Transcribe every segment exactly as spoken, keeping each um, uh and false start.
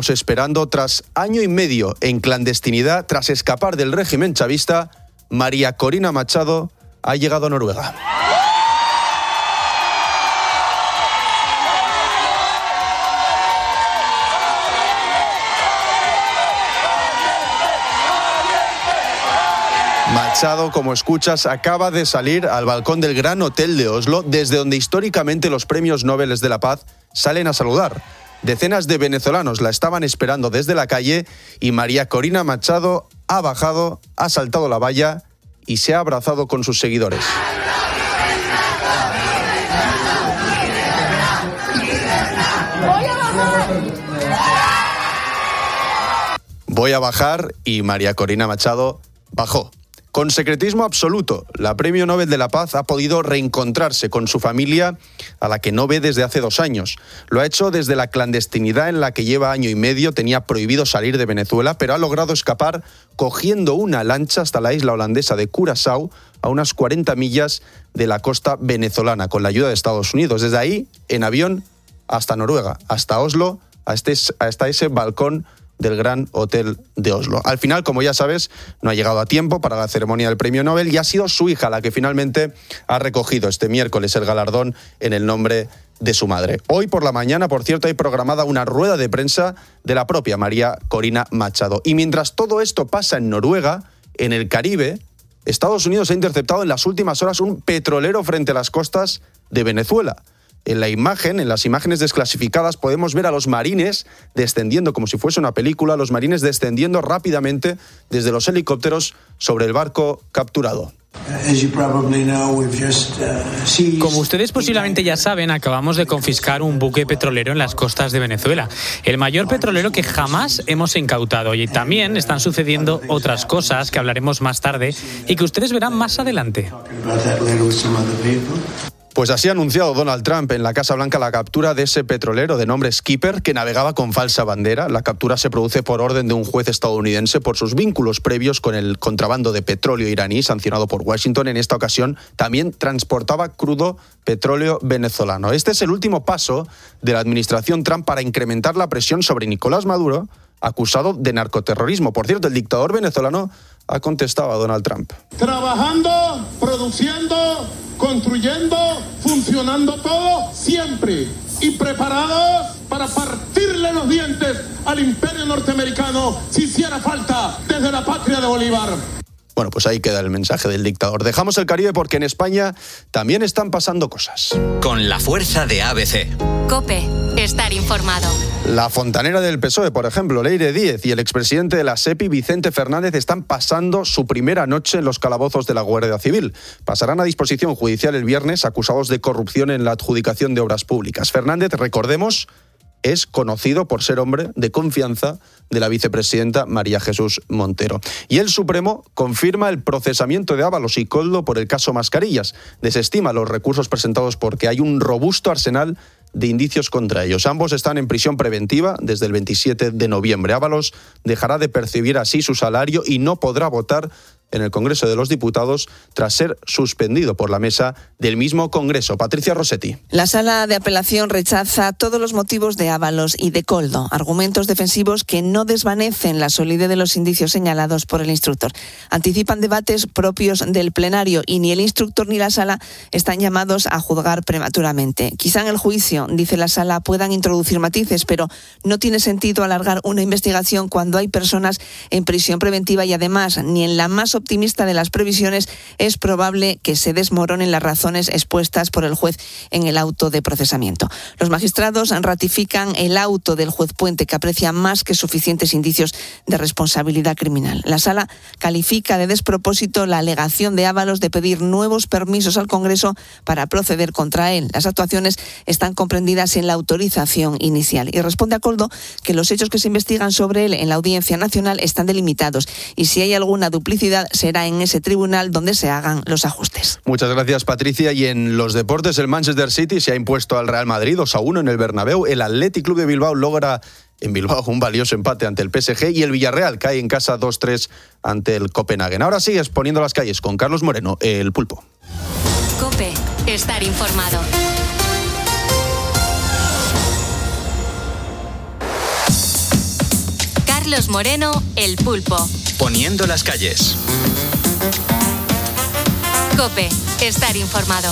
Esperando tras año y medio en clandestinidad, tras escapar del régimen chavista, María Corina Machado ha llegado a Noruega. Machado, como escuchas, acaba de salir al balcón del Gran Hotel de Oslo, desde donde históricamente los premios Nobel de la Paz salen a saludar. Decenas de venezolanos la estaban esperando desde la calle y María Corina Machado ha bajado, ha saltado la valla y se ha abrazado con sus seguidores. Voy a bajar y María Corina Machado bajó. Con secretismo absoluto, la Premio Nobel de la Paz ha podido reencontrarse con su familia, a la que no ve desde hace dos años. Lo ha hecho desde la clandestinidad en la que lleva año y medio, tenía prohibido salir de Venezuela, pero ha logrado escapar cogiendo una lancha hasta la isla holandesa de Curazao, a unas cuarenta millas de la costa venezolana, con la ayuda de Estados Unidos. Desde ahí, en avión, hasta Noruega, hasta Oslo, hasta ese, hasta ese balcón del Gran Hotel de Oslo. Al final, como ya sabes, no ha llegado a tiempo para la ceremonia del Premio Nobel y ha sido su hija la que finalmente ha recogido este miércoles el galardón en el nombre de su madre. Hoy por la mañana, por cierto, hay programada una rueda de prensa de la propia María Corina Machado. Y mientras todo esto pasa en Noruega, en el Caribe, Estados Unidos ha interceptado en las últimas horas un petrolero frente a las costas de Venezuela. En la imagen, en las imágenes desclasificadas, podemos ver a los marines descendiendo, como si fuese una película, los marines descendiendo rápidamente desde los helicópteros sobre el barco capturado. Como ustedes posiblemente ya saben, acabamos de confiscar un buque petrolero en las costas de Venezuela, el mayor petrolero que jamás hemos incautado. Y también están sucediendo otras cosas que hablaremos más tarde y que ustedes verán más adelante. Pues así ha anunciado Donald Trump en la Casa Blanca la captura de ese petrolero de nombre Skipper que navegaba con falsa bandera. La captura se produce por orden de un juez estadounidense por sus vínculos previos con el contrabando de petróleo iraní, sancionado por Washington. En esta ocasión también transportaba crudo petróleo venezolano. Este es el último paso de la administración Trump para incrementar la presión sobre Nicolás Maduro, acusado de narcoterrorismo. Por cierto, el dictador venezolano ha contestado a Donald Trump. Trabajando, produciendo, construyendo, funcionando todo siempre y preparados para partirle los dientes al imperio norteamericano si hiciera falta desde la patria de Bolívar. Bueno, pues ahí queda el mensaje del dictador. Dejamos el Caribe porque en España también están pasando cosas. Con la fuerza de A B C. COPE. Estar informado. La fontanera del P S O E, por ejemplo, Leire Díez, y el expresidente de la SEPI, Vicente Fernández, están pasando su primera noche en los calabozos de la Guardia Civil. Pasarán a disposición judicial el viernes acusados de corrupción en la adjudicación de obras públicas. Fernández, recordemos, es conocido por ser hombre de confianza de la vicepresidenta María Jesús Montero. Y el Supremo confirma el procesamiento de Ábalos y Koldo por el caso Mascarillas. Desestima los recursos presentados porque hay un robusto arsenal de indicios contra ellos. Ambos están en prisión preventiva desde el veintisiete de noviembre. Ábalos dejará de percibir así su salario y no podrá votar en el Congreso de los Diputados tras ser suspendido por la mesa del mismo Congreso. Patricia Rossetti. La Sala de Apelación rechaza todos los motivos de Ábalos y de Koldo, argumentos defensivos que no desvanecen la solidez de los indicios señalados por el instructor. Anticipan debates propios del plenario y ni el instructor ni la Sala están llamados a juzgar prematuramente. Quizá en el juicio, dice la Sala, puedan introducir matices, pero no tiene sentido alargar una investigación cuando hay personas en prisión preventiva y además ni en la más optimista de las previsiones es probable que se desmoronen las razones expuestas por el juez en el auto de procesamiento. Los magistrados ratifican el auto del juez Puente, que aprecia más que suficientes indicios de responsabilidad criminal. La Sala califica de despropósito la alegación de Ábalos de pedir nuevos permisos al Congreso para proceder contra él. Las actuaciones están comprendidas en la autorización inicial y responde a Koldo que los hechos que se investigan sobre él en la Audiencia Nacional están delimitados y si hay alguna duplicidad será en ese tribunal donde se hagan los ajustes. Muchas gracias, Patricia. Y en los deportes, el Manchester City se ha impuesto al Real Madrid dos a uno en el Bernabéu. El Athletic Club de Bilbao logra en Bilbao un valioso empate ante el P S G y el Villarreal cae en casa dos tres ante el Copenhagen. Ahora sigues poniendo las calles con Carlos Moreno, el Pulpo. COPE. Estar informado. Carlos Moreno, El Pulpo. Poniendo las calles. COPE, estar informado.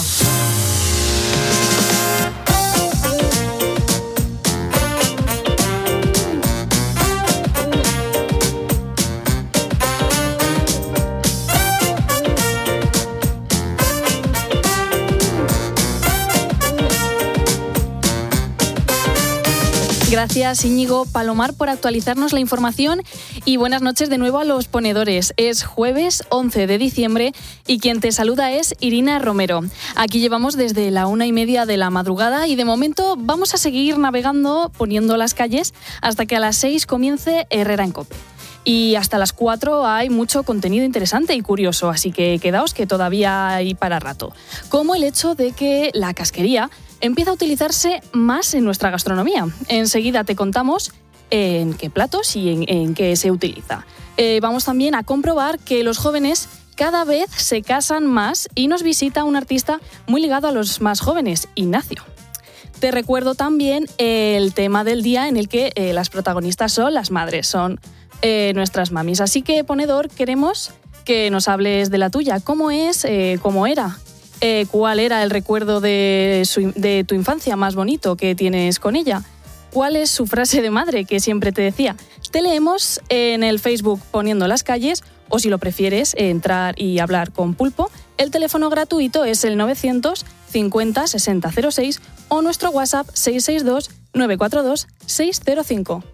Gracias, Íñigo Palomar, por actualizarnos la información y buenas noches de nuevo a los ponedores. Es jueves once de diciembre y quien te saluda es Irina Romero. Aquí llevamos desde la una y media de la madrugada y de momento vamos a seguir navegando poniendo las calles hasta que a las seis comience Herrera en COPE. Y hasta las cuatro hay mucho contenido interesante y curioso, así que quedaos que todavía hay para rato. Como el hecho de que la casquería empieza a utilizarse más en nuestra gastronomía. Enseguida te contamos en qué platos y en, en qué se utiliza. Eh, vamos también a comprobar que los jóvenes cada vez se casan más y nos visita un artista muy ligado a los más jóvenes, Ignacio. Te recuerdo también el tema del día en el que eh, las protagonistas son las madres, son eh, nuestras mamis. Así que, ponedor, queremos que nos hables de la tuya. ¿Cómo es? Eh, ¿Cómo era? Eh, ¿Cuál era el recuerdo de, su, de tu infancia más bonito que tienes con ella? ¿Cuál es su frase de madre que siempre te decía? Te leemos en el Facebook Poniendo las calles o, si lo prefieres, entrar y hablar con Pulpo. El teléfono gratuito es el novecientos cincuenta sesenta cero seis o nuestro WhatsApp seis seis dos nueve cuatro dos seis cero cinco.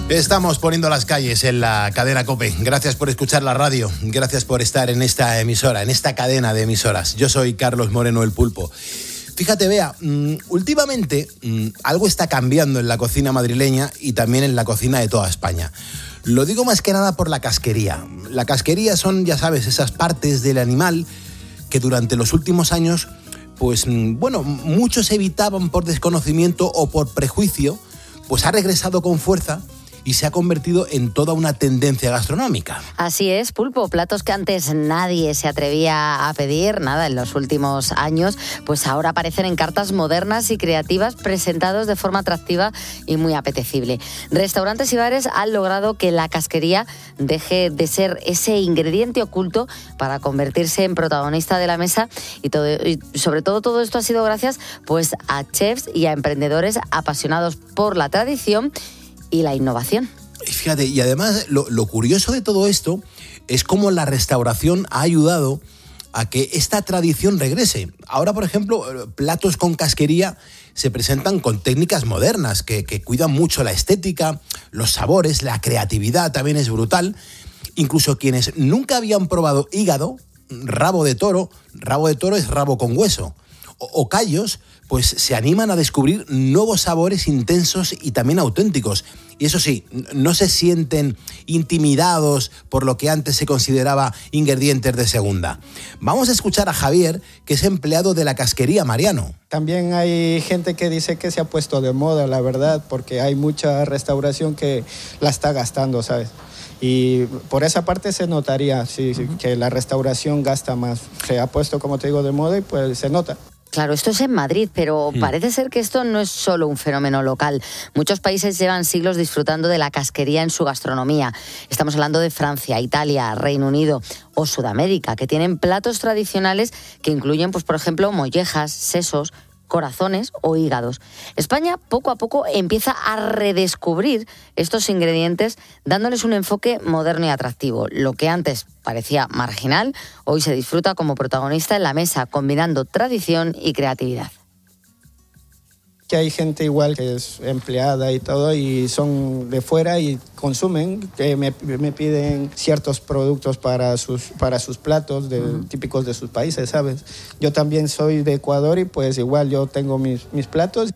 Estamos poniendo las calles en la cadena COPE. Gracias por escuchar la radio, gracias por estar en esta emisora, en esta cadena de emisoras. Yo soy Carlos Moreno, el Pulpo. Fíjate, Bea, mmm, últimamente mmm, algo está cambiando en la cocina madrileña y también en la cocina de toda España. Lo digo más que nada por la casquería. La casquería son, ya sabes, esas partes del animal que durante los últimos años, pues, bueno, muchos evitaban por desconocimiento o por prejuicio, pues ha regresado con fuerza y se ha convertido en toda una tendencia gastronómica. Así es, Pulpo, platos que antes nadie se atrevía a pedir, nada, en los últimos años, pues ahora aparecen en cartas modernas y creativas, presentados de forma atractiva y muy apetecible. Restaurantes y bares han logrado que la casquería deje de ser ese ingrediente oculto para convertirse en protagonista de la mesa y, todo, y sobre todo todo esto ha sido gracias pues a chefs y a emprendedores apasionados por la tradición y la innovación. Fíjate, y además lo, lo curioso de todo esto es cómo la restauración ha ayudado a que esta tradición regrese. Ahora, por ejemplo, platos con casquería se presentan con técnicas modernas que, que cuidan mucho la estética, los sabores, la creatividad también es brutal. Incluso quienes nunca habían probado hígado, rabo de toro, rabo de toro es rabo con hueso, o, o callos, pues se animan a descubrir nuevos sabores intensos y también auténticos. Y eso sí, no se sienten intimidados por lo que antes se consideraba ingredientes de segunda. Vamos a escuchar a Javier, que es empleado de la casquería Mariano. También hay gente que dice que se ha puesto de moda, la verdad, porque hay mucha restauración que la está gastando, ¿sabes? Y por esa parte se notaría, sí, sí, que la restauración gasta más. Se ha puesto, como te digo, de moda y pues se nota. Claro, esto es en Madrid, pero mm. parece ser que esto no es solo un fenómeno local. Muchos países llevan siglos disfrutando de la casquería en su gastronomía. Estamos hablando de Francia, Italia, Reino Unido o Sudamérica, que tienen platos tradicionales que incluyen, pues, por ejemplo, mollejas, sesos, corazones o hígados. España poco a poco empieza a redescubrir estos ingredientes dándoles un enfoque moderno y atractivo. Lo que antes parecía marginal, hoy se disfruta como protagonista en la mesa, combinando tradición y creatividad. Que hay gente igual que es empleada y todo y son de fuera y consumen, que me, me piden ciertos productos para sus, para sus platos de, uh-huh. típicos de sus países, ¿sabes? Yo también soy de Ecuador y pues igual yo tengo mis, mis platos.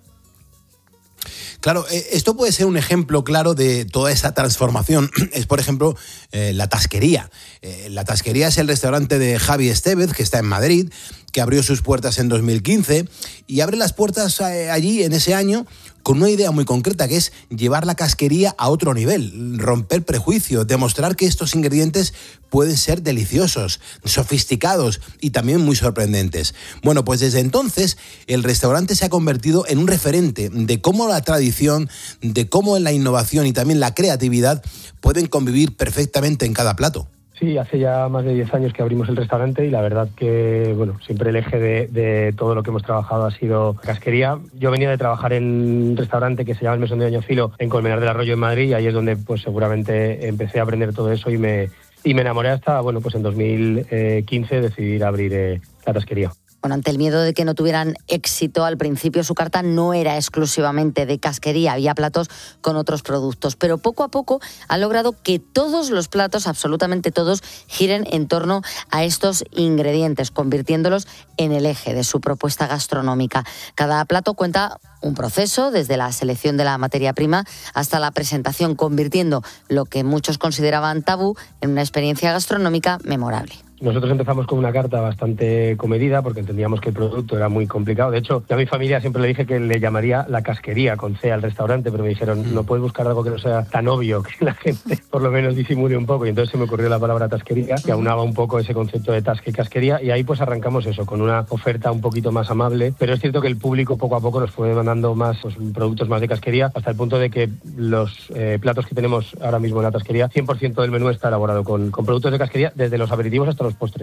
Claro, esto puede ser un ejemplo claro de toda esa transformación. Es, por ejemplo, eh, la Tasquería. Eh, la Tasquería es el restaurante de Javi Estevez, que está en Madrid, que abrió sus puertas en dos mil quince y abre las puertas eh, allí en ese año con una idea muy concreta, que es llevar la casquería a otro nivel, romper prejuicios, demostrar que estos ingredientes pueden ser deliciosos, sofisticados y también muy sorprendentes. Bueno, pues desde entonces el restaurante se ha convertido en un referente de cómo la tradición, de cómo la innovación y también la creatividad pueden convivir perfectamente en cada plato. Sí, hace ya más de diez años que abrimos el restaurante y la verdad que, bueno, siempre el eje de, de todo lo que hemos trabajado ha sido casquería. Yo venía de trabajar en un restaurante que se llama El Mesón de Doña Filo en Colmenar del Arroyo, en Madrid, y ahí es donde pues seguramente empecé a aprender todo eso y me, y me enamoré hasta, bueno, pues en dos mil quince decidir abrir eh, la tasquería. Bueno, ante el miedo de que no tuvieran éxito, al principio su carta no era exclusivamente de casquería, había platos con otros productos, pero poco a poco han logrado que todos los platos, absolutamente todos, giren en torno a estos ingredientes, convirtiéndolos en el eje de su propuesta gastronómica. Cada plato cuenta un proceso, desde la selección de la materia prima hasta la presentación, convirtiendo lo que muchos consideraban tabú en una experiencia gastronómica memorable. Nosotros empezamos con una carta bastante comedida porque entendíamos que el producto era muy complicado. De hecho, yo a mi familia siempre le dije que le llamaría la casquería con C al restaurante, pero me dijeron, no puedes buscar algo que no sea tan obvio, que la gente por lo menos disimule un poco. Y entonces se me ocurrió la palabra tasquería, que aunaba un poco ese concepto de tasca y casquería. Y ahí pues arrancamos eso, con una oferta un poquito más amable. Pero es cierto que el público poco a poco nos fue demandando más pues, productos más de casquería, hasta el punto de que los eh, platos que tenemos ahora mismo en la tasquería, cien por ciento del menú está elaborado con, con productos de casquería, desde los aperitivos hasta los postres.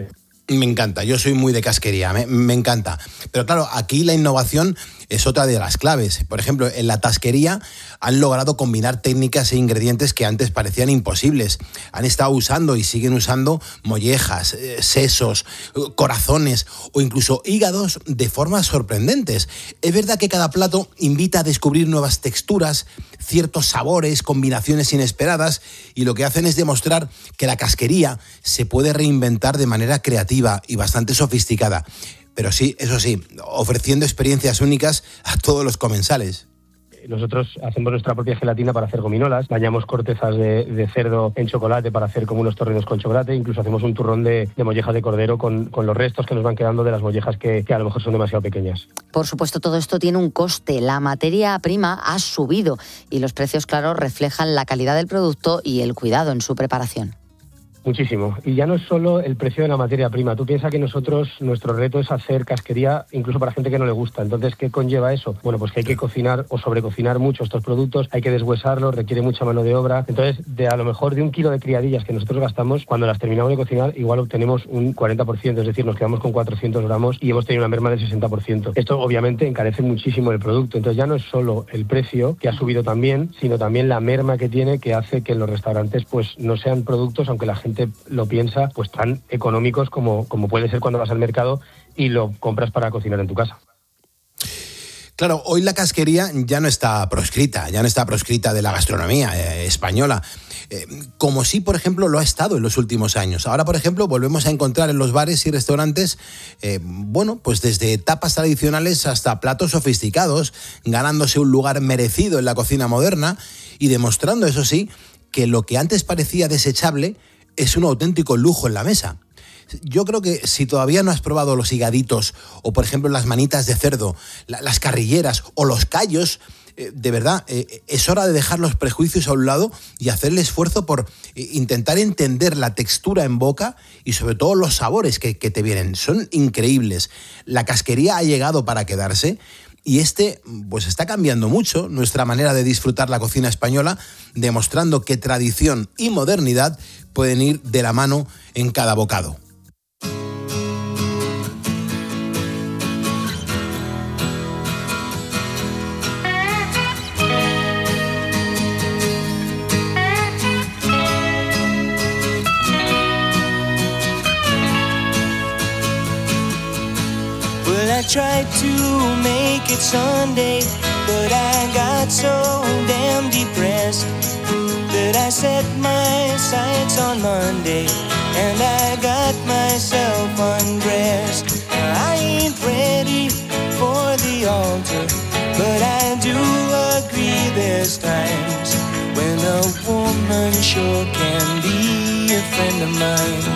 Me encanta, yo soy muy de casquería, me, me encanta. Pero claro, aquí la innovación es otra de las claves. Por ejemplo, en la tasquería han logrado combinar técnicas e ingredientes que antes parecían imposibles. Han estado usando y siguen usando mollejas, eh, sesos, corazones o incluso hígados de formas sorprendentes. Es verdad que cada plato invita a descubrir nuevas texturas, ciertos sabores, combinaciones inesperadas, y lo que hacen es demostrar que la casquería se puede reinventar de manera creativa y bastante sofisticada. Pero sí, eso sí, ofreciendo experiencias únicas a todos los comensales. Nosotros hacemos nuestra propia gelatina para hacer gominolas, bañamos cortezas de, de cerdo en chocolate para hacer como unos torrenos con chocolate, incluso hacemos un turrón de, de mollejas de cordero con, con los restos que nos van quedando de las mollejas que, que a lo mejor son demasiado pequeñas. Por supuesto, todo esto tiene un coste. La materia prima ha subido y los precios, claro, reflejan la calidad del producto y el cuidado en su preparación. Muchísimo. Y ya no es solo el precio de la materia prima. Tú piensas que nosotros, nuestro reto es hacer casquería incluso para gente que no le gusta. Entonces, ¿qué conlleva eso? Bueno, pues que hay que cocinar o sobrecocinar mucho estos productos, hay que deshuesarlos, requiere mucha mano de obra. Entonces, de a lo mejor de un kilo de criadillas que nosotros gastamos, cuando las terminamos de cocinar, igual obtenemos un cuarenta por ciento, es decir, nos quedamos con cuatrocientos gramos y hemos tenido una merma del sesenta por ciento. Esto obviamente encarece muchísimo el producto. Entonces, ya no es solo el precio, que ha subido también, sino también la merma que tiene, que hace que en los restaurantes pues no sean productos, aunque la gente lo piensa, pues tan económicos como, como puede ser cuando vas al mercado y lo compras para cocinar en tu casa. Claro, hoy la casquería ya no está proscrita, ya no está proscrita de la gastronomía eh, española, eh, como sí, por ejemplo, lo ha estado en los últimos años. Ahora, por ejemplo, volvemos a encontrar en los bares y restaurantes, eh, bueno, pues desde tapas tradicionales hasta platos sofisticados, ganándose un lugar merecido en la cocina moderna y demostrando, eso sí, que lo que antes parecía desechable es un auténtico lujo en la mesa. Yo creo que si todavía no has probado los higaditos o, por ejemplo, las manitas de cerdo, la, las carrilleras o los callos, eh, de verdad, eh, es hora de dejar los prejuicios a un lado y hacer el esfuerzo por eh, intentar entender la textura en boca y sobre todo los sabores que, que te vienen. Son increíbles. La casquería ha llegado para quedarse. Y este, pues está cambiando mucho nuestra manera de disfrutar la cocina española, demostrando que tradición y modernidad pueden ir de la mano en cada bocado. I tried to make it Sunday, but I got so damn depressed that I set my sights on Monday and I got myself undressed. I ain't ready for the altar, but I do agree there's times when a woman sure can be a friend of mine.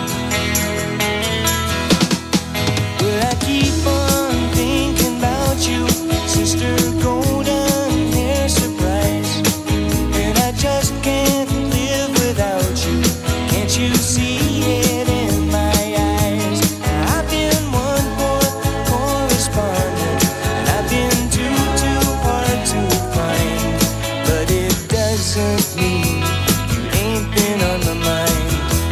Well, I keep on thinking about you, sister golden hair surprise, and I just can't live without you. Can't you see it in my eyes? I've been one poor correspondent, and I've been too, too hard to find, but it doesn't mean you ain't been on my mind.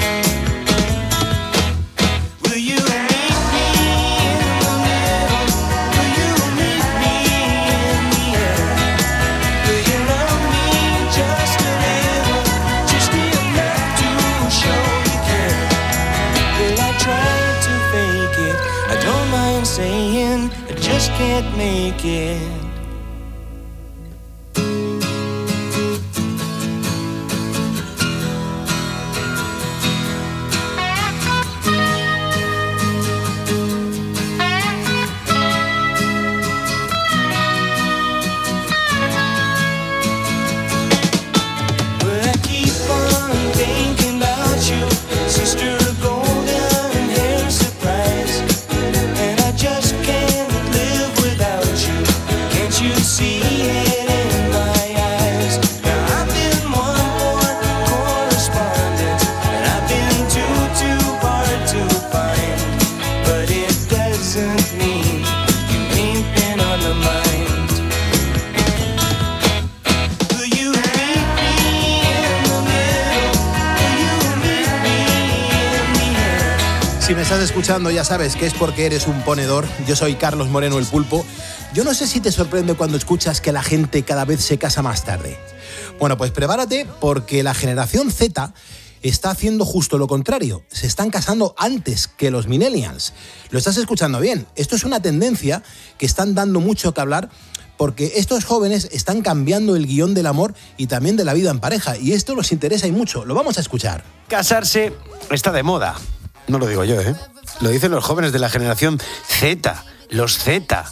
Will you meet me in the middle? Will you meet me in the air? Will you love me just a little, just enough to show you care? Will I try to fake it? I don't mind saying I just can't make it. But I keep on thinking about you, sister golden hair surprise, and I just can't live without you. Si me estás escuchando ya sabes que es porque eres un ponedor. Yo soy Carlos Moreno, el Pulpo. Yo no sé si te sorprende cuando escuchas que la gente cada vez se casa más tarde. Bueno, pues prepárate porque la generación Z está haciendo justo lo contrario. Se están casando antes que los millennials. Lo estás escuchando bien. Esto es una tendencia que están dando mucho que hablar porque estos jóvenes están cambiando el guión del amor y también de la vida en pareja. Y esto nos interesa y mucho. Lo vamos a escuchar. Casarse está de moda. No lo digo yo, ¿eh? Lo dicen los jóvenes de la generación Z, los Z.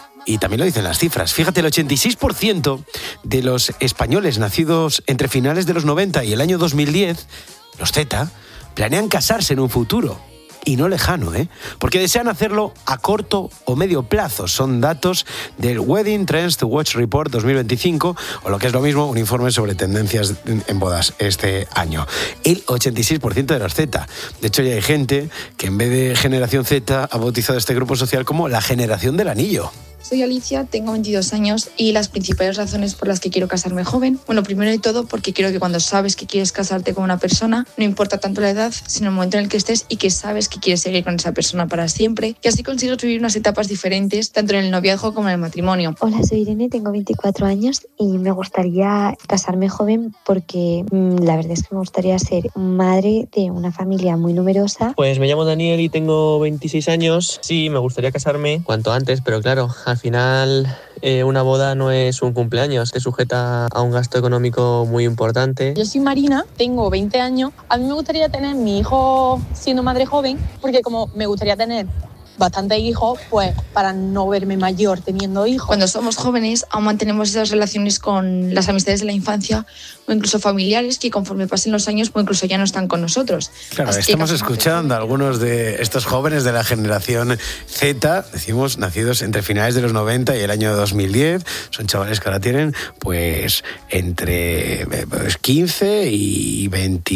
Y también lo dicen las cifras. Fíjate, el ochenta y seis por ciento de los españoles nacidos entre finales de los noventa y el año dos mil diez, los Z, planean casarse en un futuro. Y no lejano, ¿eh? Porque desean hacerlo a corto o medio plazo. Son datos del Wedding Trends to Watch Report dos mil veinticinco, o lo que es lo mismo, un informe sobre tendencias en bodas este año. El ochenta y seis por ciento de los Z. De hecho, ya hay gente que en vez de generación Z ha bautizado este grupo social como la generación del anillo. Soy Alicia, tengo veintidós años y las principales razones por las que quiero casarme joven, bueno, primero de todo porque quiero que cuando sabes que quieres casarte con una persona, no importa tanto la edad, sino el momento en el que estés y que sabes que quieres seguir con esa persona para siempre, y así consigues vivir unas etapas diferentes, tanto en el noviazgo como en el matrimonio. Hola, soy Irene, tengo veinticuatro años y me gustaría casarme joven porque mmm, la verdad es que me gustaría ser madre de una familia muy numerosa. Pues me llamo Daniel y tengo veintiséis años. Sí, me gustaría casarme cuanto antes, pero claro, al final eh, una boda no es un cumpleaños, te sujeta a un gasto económico muy importante. Yo soy Marina, tengo veinte años. A mí me gustaría tener mi hijo siendo madre joven, porque como me gustaría tener bastantes hijos, pues para no verme mayor teniendo hijos. Cuando somos jóvenes aún mantenemos esas relaciones con las amistades de la infancia o incluso familiares que conforme pasen los años pues incluso ya no están con nosotros. Claro, Así estamos que escuchando a algunos de estos jóvenes de la generación Z, decimos, nacidos entre finales de los noventa y el año dos mil diez. Son chavales que ahora tienen pues entre pues, quince y veinte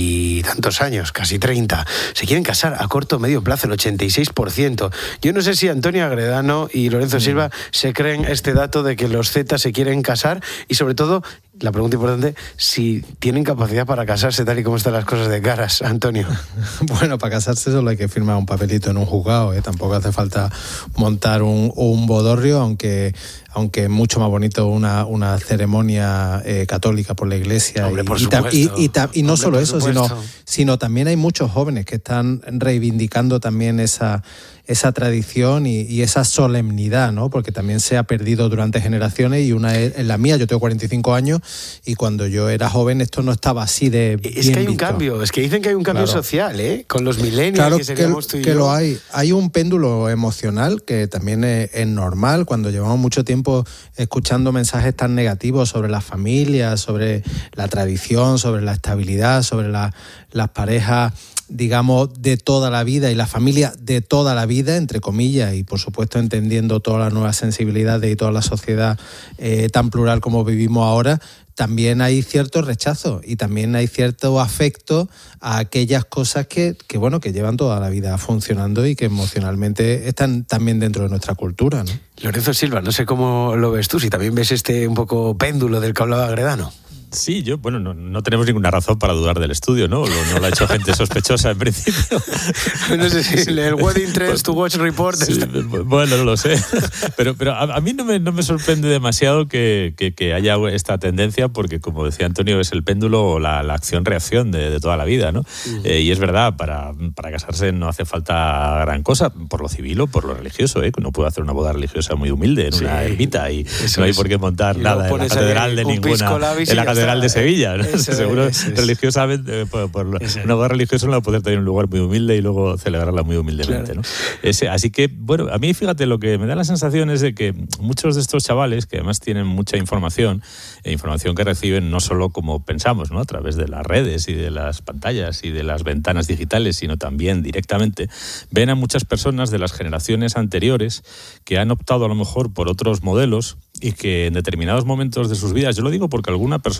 y tantos años, casi treinta. Se quieren casar a corto o medio plazo, el ochenta y seis por ciento. Yo no sé si Antonio Agredano y Lorenzo Silva se creen este dato de que los Z se quieren casar y sobre todo, la pregunta importante, si tienen capacidad para casarse tal y como están las cosas de caras, Antonio. Bueno, para casarse solo hay que firmar un papelito en un juzgado, ¿eh? Tampoco hace falta montar un, un bodorrio, aunque aunque es mucho más bonito una, una ceremonia eh, católica por la iglesia. Hombre, y, por y, ta, y, y, ta, y no Hombre, solo eso, sino, supuesto. sino también hay muchos jóvenes que están reivindicando también esa, esa tradición y, y esa solemnidad, ¿no? Porque también se ha perdido durante generaciones y una es la mía. Yo tengo cuarenta y cinco años y cuando yo era joven esto no estaba así de bien Es que hay un visto. cambio, es que dicen que hay un cambio Claro. social, ¿eh? Con los millennials, Claro que seríamos tú y que yo. lo hay. Hay un péndulo emocional que también es, es normal cuando llevamos mucho tiempo escuchando mensajes tan negativos sobre las familias, sobre la tradición, sobre la estabilidad, sobre la, las parejas, digamos, de toda la vida y la familia de toda la vida, entre comillas, y por supuesto entendiendo todas las nuevas sensibilidades y toda la sociedad eh, tan plural como vivimos ahora. También hay cierto rechazo y también hay cierto afecto a aquellas cosas que, que, bueno, que llevan toda la vida funcionando y que emocionalmente están también dentro de nuestra cultura, ¿no? Lorenzo Silva, no sé cómo lo ves tú, si también ves este un poco péndulo del que hablaba Agredano. Sí, yo, bueno, no, no tenemos ninguna razón para dudar del estudio, ¿no? Lo, no lo ha hecho gente sospechosa en principio. No sé si el Wedding Trends to Watch Report... Sí, bueno, no lo sé. Pero, pero a, a mí no me, no me sorprende demasiado que, que, que haya esta tendencia porque, como decía Antonio, es el péndulo o la, la acción-reacción de, de toda la vida, ¿no? Uh-huh. Eh, y es verdad, para, para casarse no hace falta gran cosa, por lo civil o por lo religioso, ¿eh? Uno puede hacer una boda religiosa muy humilde en sí, una ermita y no hay es. por qué montar y nada en la catedral de ninguna... En la catedral de Sevilla, ¿no? Eso seguro es, es. religiosamente, por, por una boda religiosa no va a poder tener un lugar muy humilde y luego celebrarla muy humildemente, claro. ¿no? Ese, así que, bueno, a mí fíjate, lo que me da la sensación es de que muchos de estos chavales, que además tienen mucha información, e información que reciben no solo como pensamos, ¿no? A través de las redes y de las pantallas y de las ventanas digitales, sino también directamente, ven a muchas personas de las generaciones anteriores que han optado a lo mejor por otros modelos y que en determinados momentos de sus vidas, yo lo digo porque alguna persona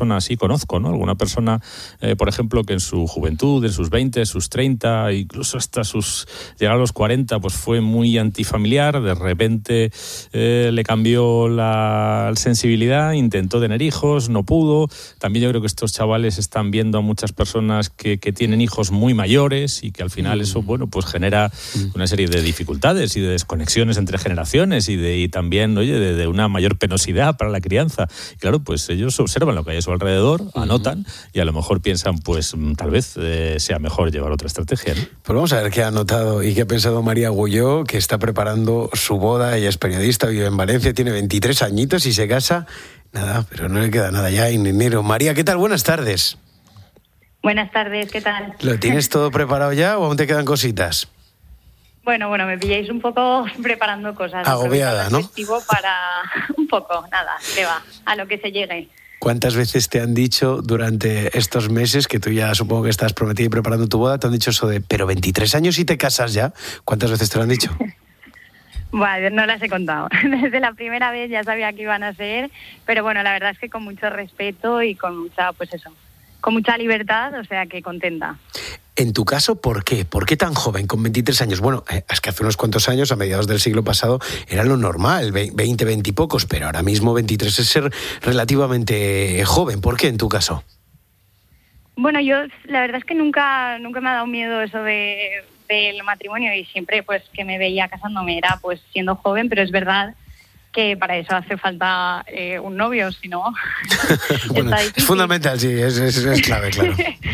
persona así conozco, ¿no? Alguna persona, eh, por ejemplo, que en su juventud, en sus veinte, sus treinta, incluso hasta sus llegar a los cuarenta, pues fue muy antifamiliar, de repente eh, le cambió la sensibilidad, intentó tener hijos, no pudo. También yo creo que estos chavales están viendo a muchas personas que, que tienen hijos muy mayores y que al final eso, bueno, pues genera una serie de dificultades y de desconexiones entre generaciones y, de, y también, oye, de, de una mayor penosidad para la crianza. Y claro, pues ellos observan lo que hay a su alrededor, anotan y a lo mejor piensan, pues tal vez eh, sea mejor llevar otra estrategia, ¿no? Pues vamos a ver qué ha notado y qué ha pensado María Agulló, que está preparando su boda. Ella es periodista, vive en Valencia, tiene veintitrés añitos y se casa, nada, pero no le queda nada ya en enero. María, ¿qué tal? Buenas tardes. Buenas tardes, ¿qué tal? ¿Lo tienes todo preparado ya o aún te quedan cositas? Bueno, bueno, me pilláis un poco preparando cosas. Agobiada, ¿no? Festivo para un poco, nada, que va, a lo que se llegue. ¿Cuántas veces te han dicho durante estos meses, que tú ya supongo que estás prometida y preparando tu boda, te han dicho eso de, pero veintitrés años y te casas ya? ¿Cuántas veces te lo han dicho? Bueno, no las he contado. Desde la primera vez ya sabía que iban a ser, pero bueno, la verdad es que con mucho respeto y con mucha, pues eso, con mucha libertad, o sea que contenta. En tu caso, ¿por qué? ¿Por qué tan joven, con veintitrés años? Bueno, es que hace unos cuantos años, a mediados del siglo pasado, era lo normal, veinte, veinte y pocos, pero ahora mismo veintitrés es ser relativamente joven. ¿Por qué en tu caso? Bueno, yo la verdad es que nunca, nunca me ha dado miedo eso de, del matrimonio y siempre pues que me veía casándome era pues siendo joven, pero es verdad que para eso hace falta eh, un novio, si no... Bueno, es fundamental, sí, es, es, es clave, claro.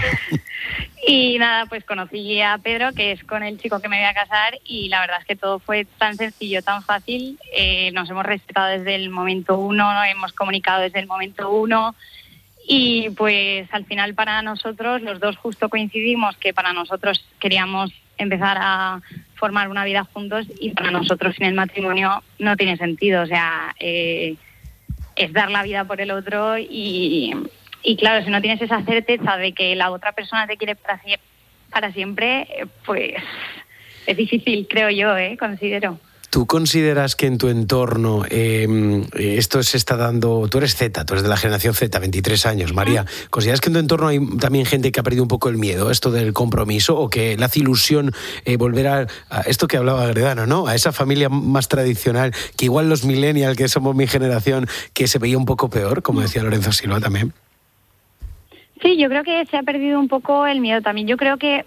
Y nada, pues conocí a Pedro, que es con el chico que me voy a casar, y la verdad es que todo fue tan sencillo, tan fácil. Eh, nos hemos respetado desde el momento uno, nos hemos comunicado desde el momento uno, y pues al final para nosotros, los dos justo coincidimos que para nosotros queríamos empezar a formar una vida juntos, y para nosotros sin el matrimonio no tiene sentido, o sea, eh, es dar la vida por el otro y... Y claro, si no tienes esa certeza de que la otra persona te quiere para, para siempre, pues es difícil, creo yo, ¿eh? Considero. ¿Tú consideras que en tu entorno eh, esto se está dando... Tú eres Z, tú eres de la generación Z, veintitrés años, María. ¿Consideras que en tu entorno hay también gente que ha perdido un poco el miedo, esto del compromiso, o que le hace ilusión eh, volver a, a esto que hablaba Gredano, ¿no? A esa familia más tradicional, que igual los millennials, que somos mi generación, que se veía un poco peor, como decía Lorenzo Silva también? Sí, yo creo que se ha perdido un poco el miedo también. Yo creo que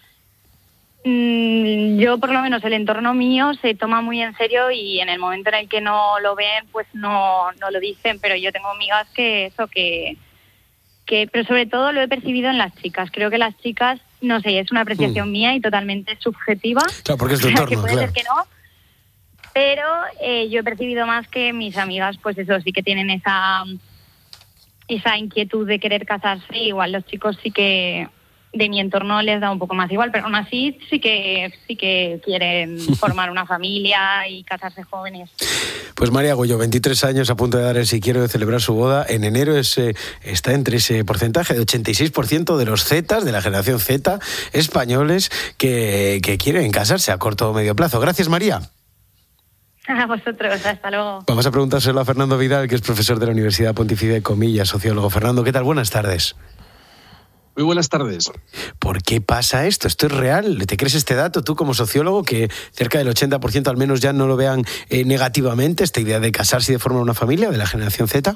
mmm, yo, por lo menos, el entorno mío se toma muy en serio y en el momento en el que no lo ven, pues no, no lo dicen. Pero yo tengo amigas que eso, que, que... Pero sobre todo lo he percibido en las chicas. Creo que las chicas, no sé, es una apreciación mm. mía y totalmente subjetiva. Claro, porque es tu entorno, que puede claro. ser que no. Pero eh, yo he percibido más que mis amigas, pues eso, sí que tienen esa... esa inquietud de querer casarse. Igual los chicos sí que de mi entorno les da un poco más igual, pero aún así sí que sí que quieren formar una familia y casarse jóvenes. Pues María Agulló, veintitrés años, a punto de dar el sí quiero de celebrar su boda. En enero es, eh, está entre ese porcentaje de ochenta y seis por ciento de los Zetas, de la generación Z, españoles, que, que quieren casarse a corto o medio plazo. Gracias, María. A vosotros, hasta luego. Vamos a preguntárselo a Fernando Vidal, que es profesor de la Universidad Pontificia de Comillas, sociólogo. Fernando, ¿qué tal? Buenas tardes. Muy buenas tardes. ¿Por qué pasa esto? ¿Esto es real? ¿Te crees este dato tú como sociólogo, que cerca del ochenta por ciento al menos ya no lo vean eh, negativamente, esta idea de casarse y de formar una familia de la generación Z?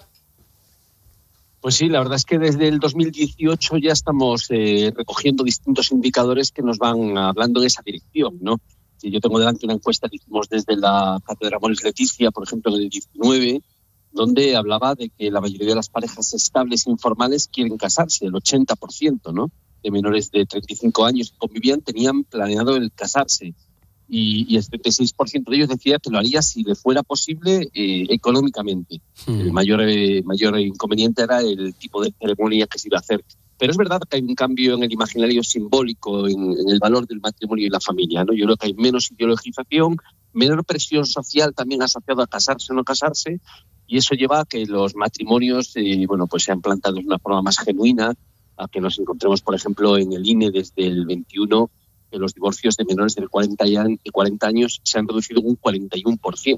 Pues sí, la verdad es que desde el dos mil dieciocho ya estamos eh, recogiendo distintos indicadores que nos van hablando en esa dirección, ¿no? Si yo tengo delante una encuesta que hicimos desde la Cátedra Moles Leticia, por ejemplo, en el diecinueve, donde hablaba de que la mayoría de las parejas estables e informales quieren casarse, el ochenta por ciento, ¿no? De menores de treinta y cinco años que convivían tenían planeado el casarse. Y, y el treinta y seis por ciento de ellos decía que lo haría si le fuera posible eh, económicamente. Hmm. El mayor, eh, mayor inconveniente era el tipo de ceremonia que se iba a hacer. Pero es verdad que hay un cambio en el imaginario simbólico, en, en el valor del matrimonio y la familia, ¿no? Yo creo que hay menos ideologización, menor presión social también asociada a casarse o no casarse, y eso lleva a que los matrimonios eh, bueno, pues sean plantados de una forma más genuina, a que nos encontremos, por ejemplo, en el I N E desde el veintiuno, que los divorcios de menores de cuarenta años se han reducido un cuarenta y uno por ciento.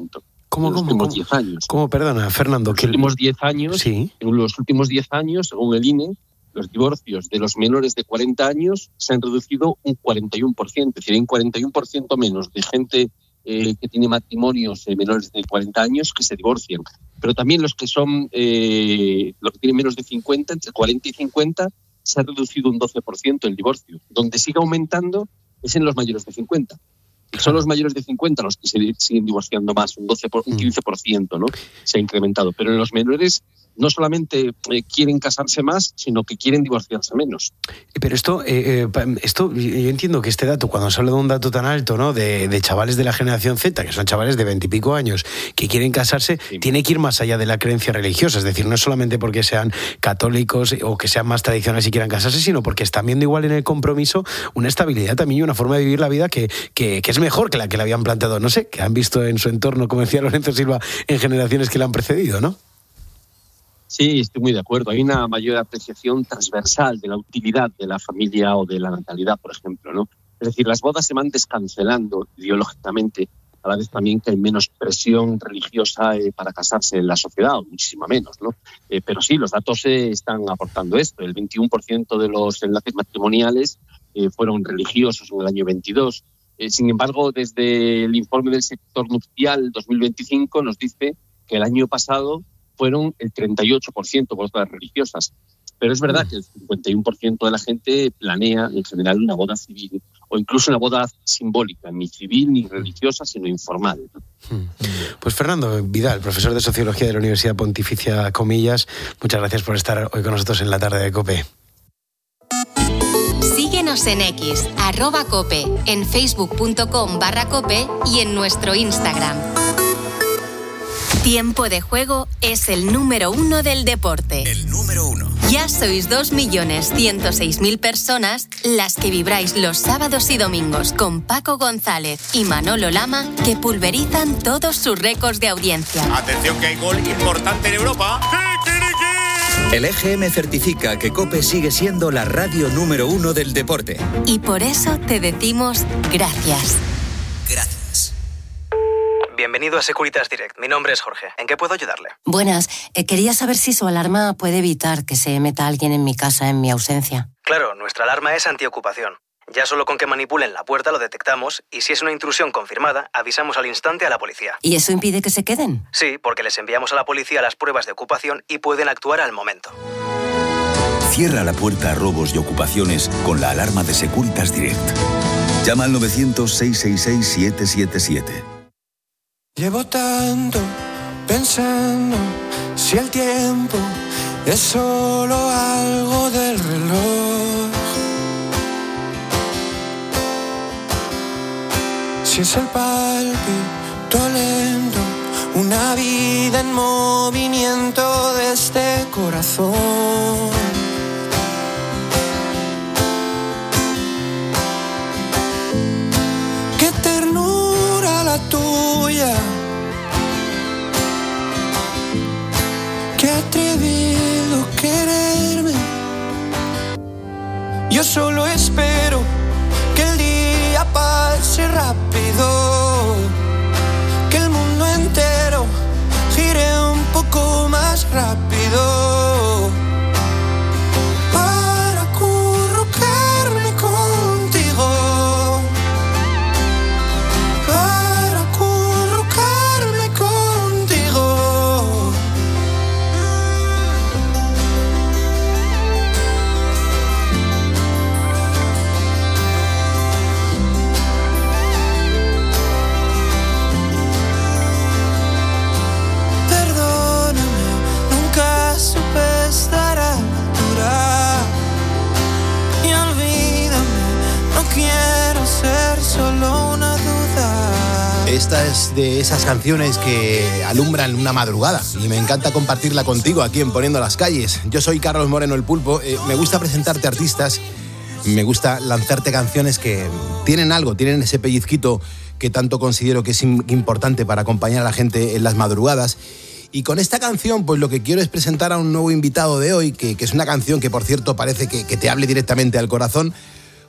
¿Cómo, en los cómo, últimos cómo? diez años. ¿Cómo, perdona, Fernando? En los últimos diez años, sí. en los últimos diez años, según el I N E, los divorcios de los menores de cuarenta años se han reducido un cuarenta y uno por ciento. Es decir, hay un cuarenta y uno por ciento menos de gente eh, que tiene matrimonios eh, menores de cuarenta años que se divorcian. Pero también los que son, eh, los que tienen menos de cincuenta, entre cuarenta y cincuenta, se ha reducido un doce por ciento el divorcio. Donde sigue aumentando es en los mayores de cincuenta. Son los mayores de cincuenta los que se siguen divorciando más, un doce por, un quince por ciento, ¿no? Se ha incrementado. Pero en los menores no solamente eh, quieren casarse más, sino que quieren divorciarse menos. Pero esto, eh, eh, esto, yo entiendo que este dato, cuando se habla de un dato tan alto, ¿no? De, de chavales de la generación Z, que son chavales de veintipico años, que quieren casarse, sí. tiene que ir más allá de la creencia religiosa. Es decir, no es solamente porque sean católicos o que sean más tradicionales y quieran casarse, sino porque están viendo igual en el compromiso una estabilidad también y una forma de vivir la vida que, que, que es mejor que la que le habían planteado, no sé, que han visto en su entorno, como decía Lorenzo Silva, en generaciones que le han precedido, ¿no? Sí, estoy muy de acuerdo. Hay una mayor apreciación transversal de la utilidad de la familia o de la natalidad, por ejemplo, ¿no? Es decir, las bodas se van descancelando ideológicamente, a la vez también que hay menos presión religiosa eh, para casarse en la sociedad, o muchísima menos, ¿no? Eh, pero sí, los datos eh, están aportando esto. El veintiuno por ciento de los enlaces matrimoniales eh, fueron religiosos en el año veintidós. Eh, sin embargo, desde el informe del sector nupcial dos mil veinticinco nos dice que el año pasado fueron el treinta y ocho por ciento bodas religiosas. Pero es verdad que el cincuenta y uno por ciento de la gente planea en general una boda civil o incluso una boda simbólica, ni civil ni religiosa, sino informal. Pues Fernando Vidal, profesor de Sociología de la Universidad Pontificia Comillas, muchas gracias por estar hoy con nosotros en la tarde de COPE. Síguenos en X, arroba COPE, en facebook.com barra COPE y en nuestro Instagram. Tiempo de Juego es el número uno del deporte. El número uno. Ya sois dos millones ciento seis mil personas las que vibráis los sábados y domingos con Paco González y Manolo Lama, que pulverizan todos sus récords de audiencia. Atención que hay gol importante en Europa. El E G M certifica que COPE sigue siendo la radio número uno del deporte. Y por eso te decimos gracias. Gracias. Bienvenido a Securitas Direct. Mi nombre es Jorge. ¿En qué puedo ayudarle? Buenas. Eh, quería saber si su alarma puede evitar que se meta alguien en mi casa en mi ausencia. Claro, nuestra alarma es antiocupación. Ya solo con que manipulen la puerta lo detectamos y si es una intrusión confirmada, avisamos al instante a la policía. ¿Y eso impide que se queden? Sí, porque les enviamos a la policía las pruebas de ocupación y pueden actuar al momento. Cierra la puerta a robos y ocupaciones con la alarma de Securitas Direct. Llama al novecientos, seiscientos sesenta y seis, siete siete siete. Llevo tanto pensando si el tiempo es solo algo del reloj, si es el palpito lento, una vida en movimiento de este corazón. Qué ternura la tuya, qué atrevido quererme. Yo solo espero que el día pase rápido, que el mundo entero gire un poco más rápido, para acurrucarme contigo, para acurrucarme contigo. Solo una duda. Esta es de esas canciones que alumbran una madrugada y me encanta compartirla contigo aquí en Poniendo las Calles. Yo soy Carlos Moreno el Pulpo. Eh, me gusta presentarte artistas, me gusta lanzarte canciones que tienen algo, tienen ese pellizquito que tanto considero que es importante para acompañar a la gente en las madrugadas. Y con esta canción, pues lo que quiero es presentar a un nuevo invitado de hoy, que, que es una canción que, por cierto, parece que, que te hable directamente al corazón,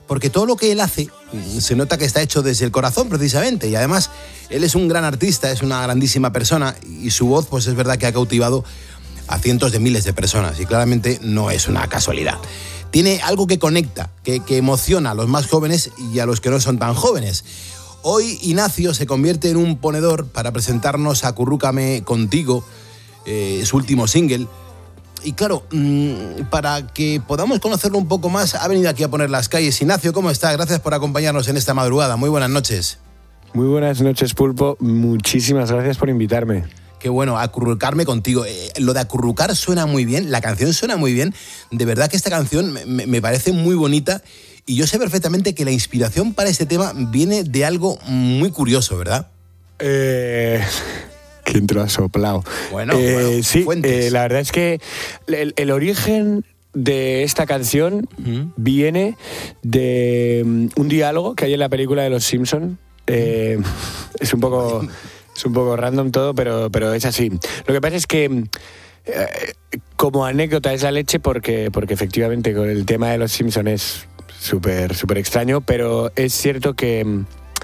porque todo lo que él hace se nota que está hecho desde el corazón precisamente, y además él es un gran artista, es una grandísima persona, y su voz pues es verdad que ha cautivado a cientos de miles de personas, y claramente no es una casualidad. Tiene algo que conecta, que, que emociona a los más jóvenes y a los que no son tan jóvenes. Hoy Ignacio se convierte en un ponedor para presentarnos Acurrúcame Contigo, eh, su último single. Y claro, mmm, para que podamos conocerlo un poco más, ha venido aquí a poner las calles. Ignacio, ¿cómo está? Gracias por acompañarnos en esta madrugada. Muy buenas noches. Muy buenas noches, Pulpo. Muchísimas gracias por invitarme. Qué bueno, acurrucarme contigo. Eh, lo de acurrucar suena muy bien, la canción suena muy bien. De verdad que esta canción me, me parece muy bonita, y yo sé perfectamente que la inspiración para este tema viene de algo muy curioso, ¿verdad? Eh... ¿Quién te lo ha soplado? Bueno, eh, bueno sí, eh, la verdad es que el, el origen de esta canción uh-huh. viene de um, un diálogo que hay en la película de Los Simpson. Eh, uh-huh. Es un poco... Es un poco random todo, pero, pero es así. Lo que pasa es que, eh, como anécdota, es la leche porque, porque efectivamente con el tema de Los Simpsons es súper súper extraño, pero es cierto que,